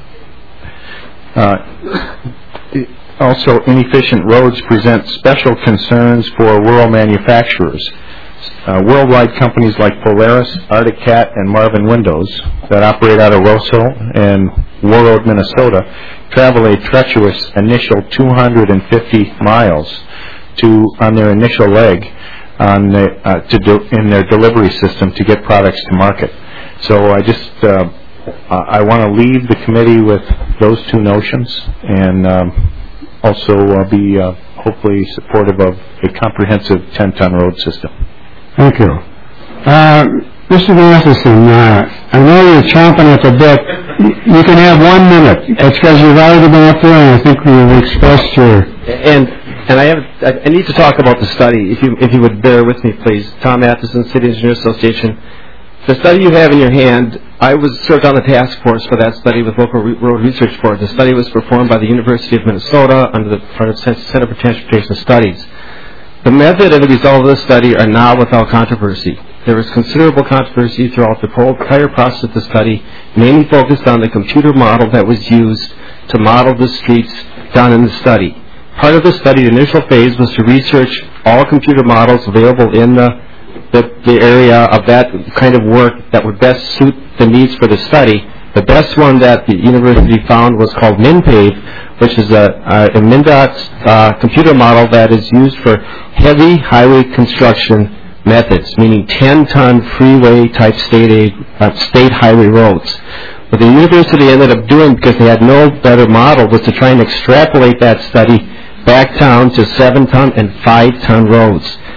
Also, inefficient roads present special concerns for rural manufacturers. Worldwide companies like Polaris, Arctic Cat, and Marvin Windows that operate out of Roseau and Warroad, Minnesota, travel a treacherous initial 250 miles on their initial leg in their delivery system to get products to market. So I want to leave the committee with those 2 notions, and also be hopefully supportive of a comprehensive 10-ton road system. Thank you. Mr. Matheson, I know you're chomping at the bit. You can have 1 minute. It's because you've already been up there, and I think you've expressed your... And I need to talk about the study, if you would bear with me, please. Tom Matheson, City Engineers Association. The study you have in your hand, I served on the task force for that study with Local Road Research Board. The study was performed by the University of Minnesota under the Center for Transportation Studies. The method and the result of the study are not without controversy. There was considerable controversy throughout the whole entire process of the study, mainly focused on the computer model that was used to model the streets done in the study. Part of the study, the initial phase, was to research all computer models available in the area of that kind of work that would best suit the needs for the study. The best one that the university found was called MnPave, which is a MnDOT's computer model that is used for heavy highway construction methods, meaning 10-ton freeway-type state highway roads. What the university ended up doing, because they had no better model, was to try and extrapolate that study back down to 7-ton and 5-ton roads.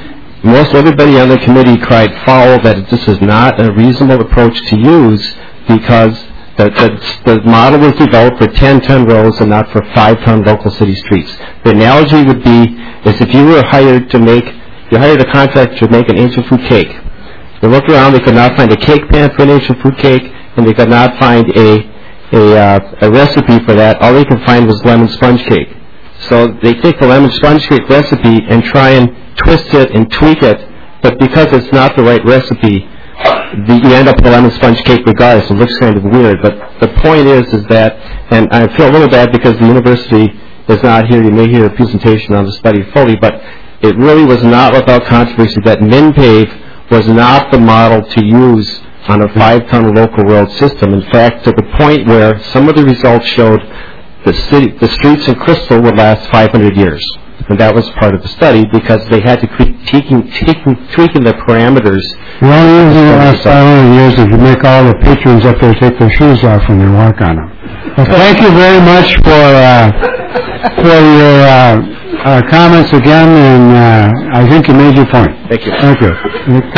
most everybody on the committee cried foul that this is not a reasonable approach to use because the model was developed for 10-ton roads and not for 5-ton local city streets. The analogy would be is if you were hired a contractor to make an ancient fruit cake. They looked around, they could not find a cake pan for an ancient fruit cake, and they could not find a recipe for that. All they could find was lemon sponge cake. So they take the lemon sponge cake recipe and try and twist it and tweak it, but because it's not the right recipe, you end up with a lemon sponge cake regardless. It looks kind of weird, but the point is that, and I feel a little bad because the university is not here. You may hear a presentation on the study fully, but it really was not without controversy that MinPave was not the model to use on a 5-ton local road system. In fact, to the point where some of the results showed the streets in Crystal would last 500 years. And that was part of the study because they had to keep tweaking the parameters. We're only using the last 500 years if you make all the patrons up there take their shoes off when they walk on them. Well, thank you very much for your comments again, and I think you made your point. Thank you. Thank you.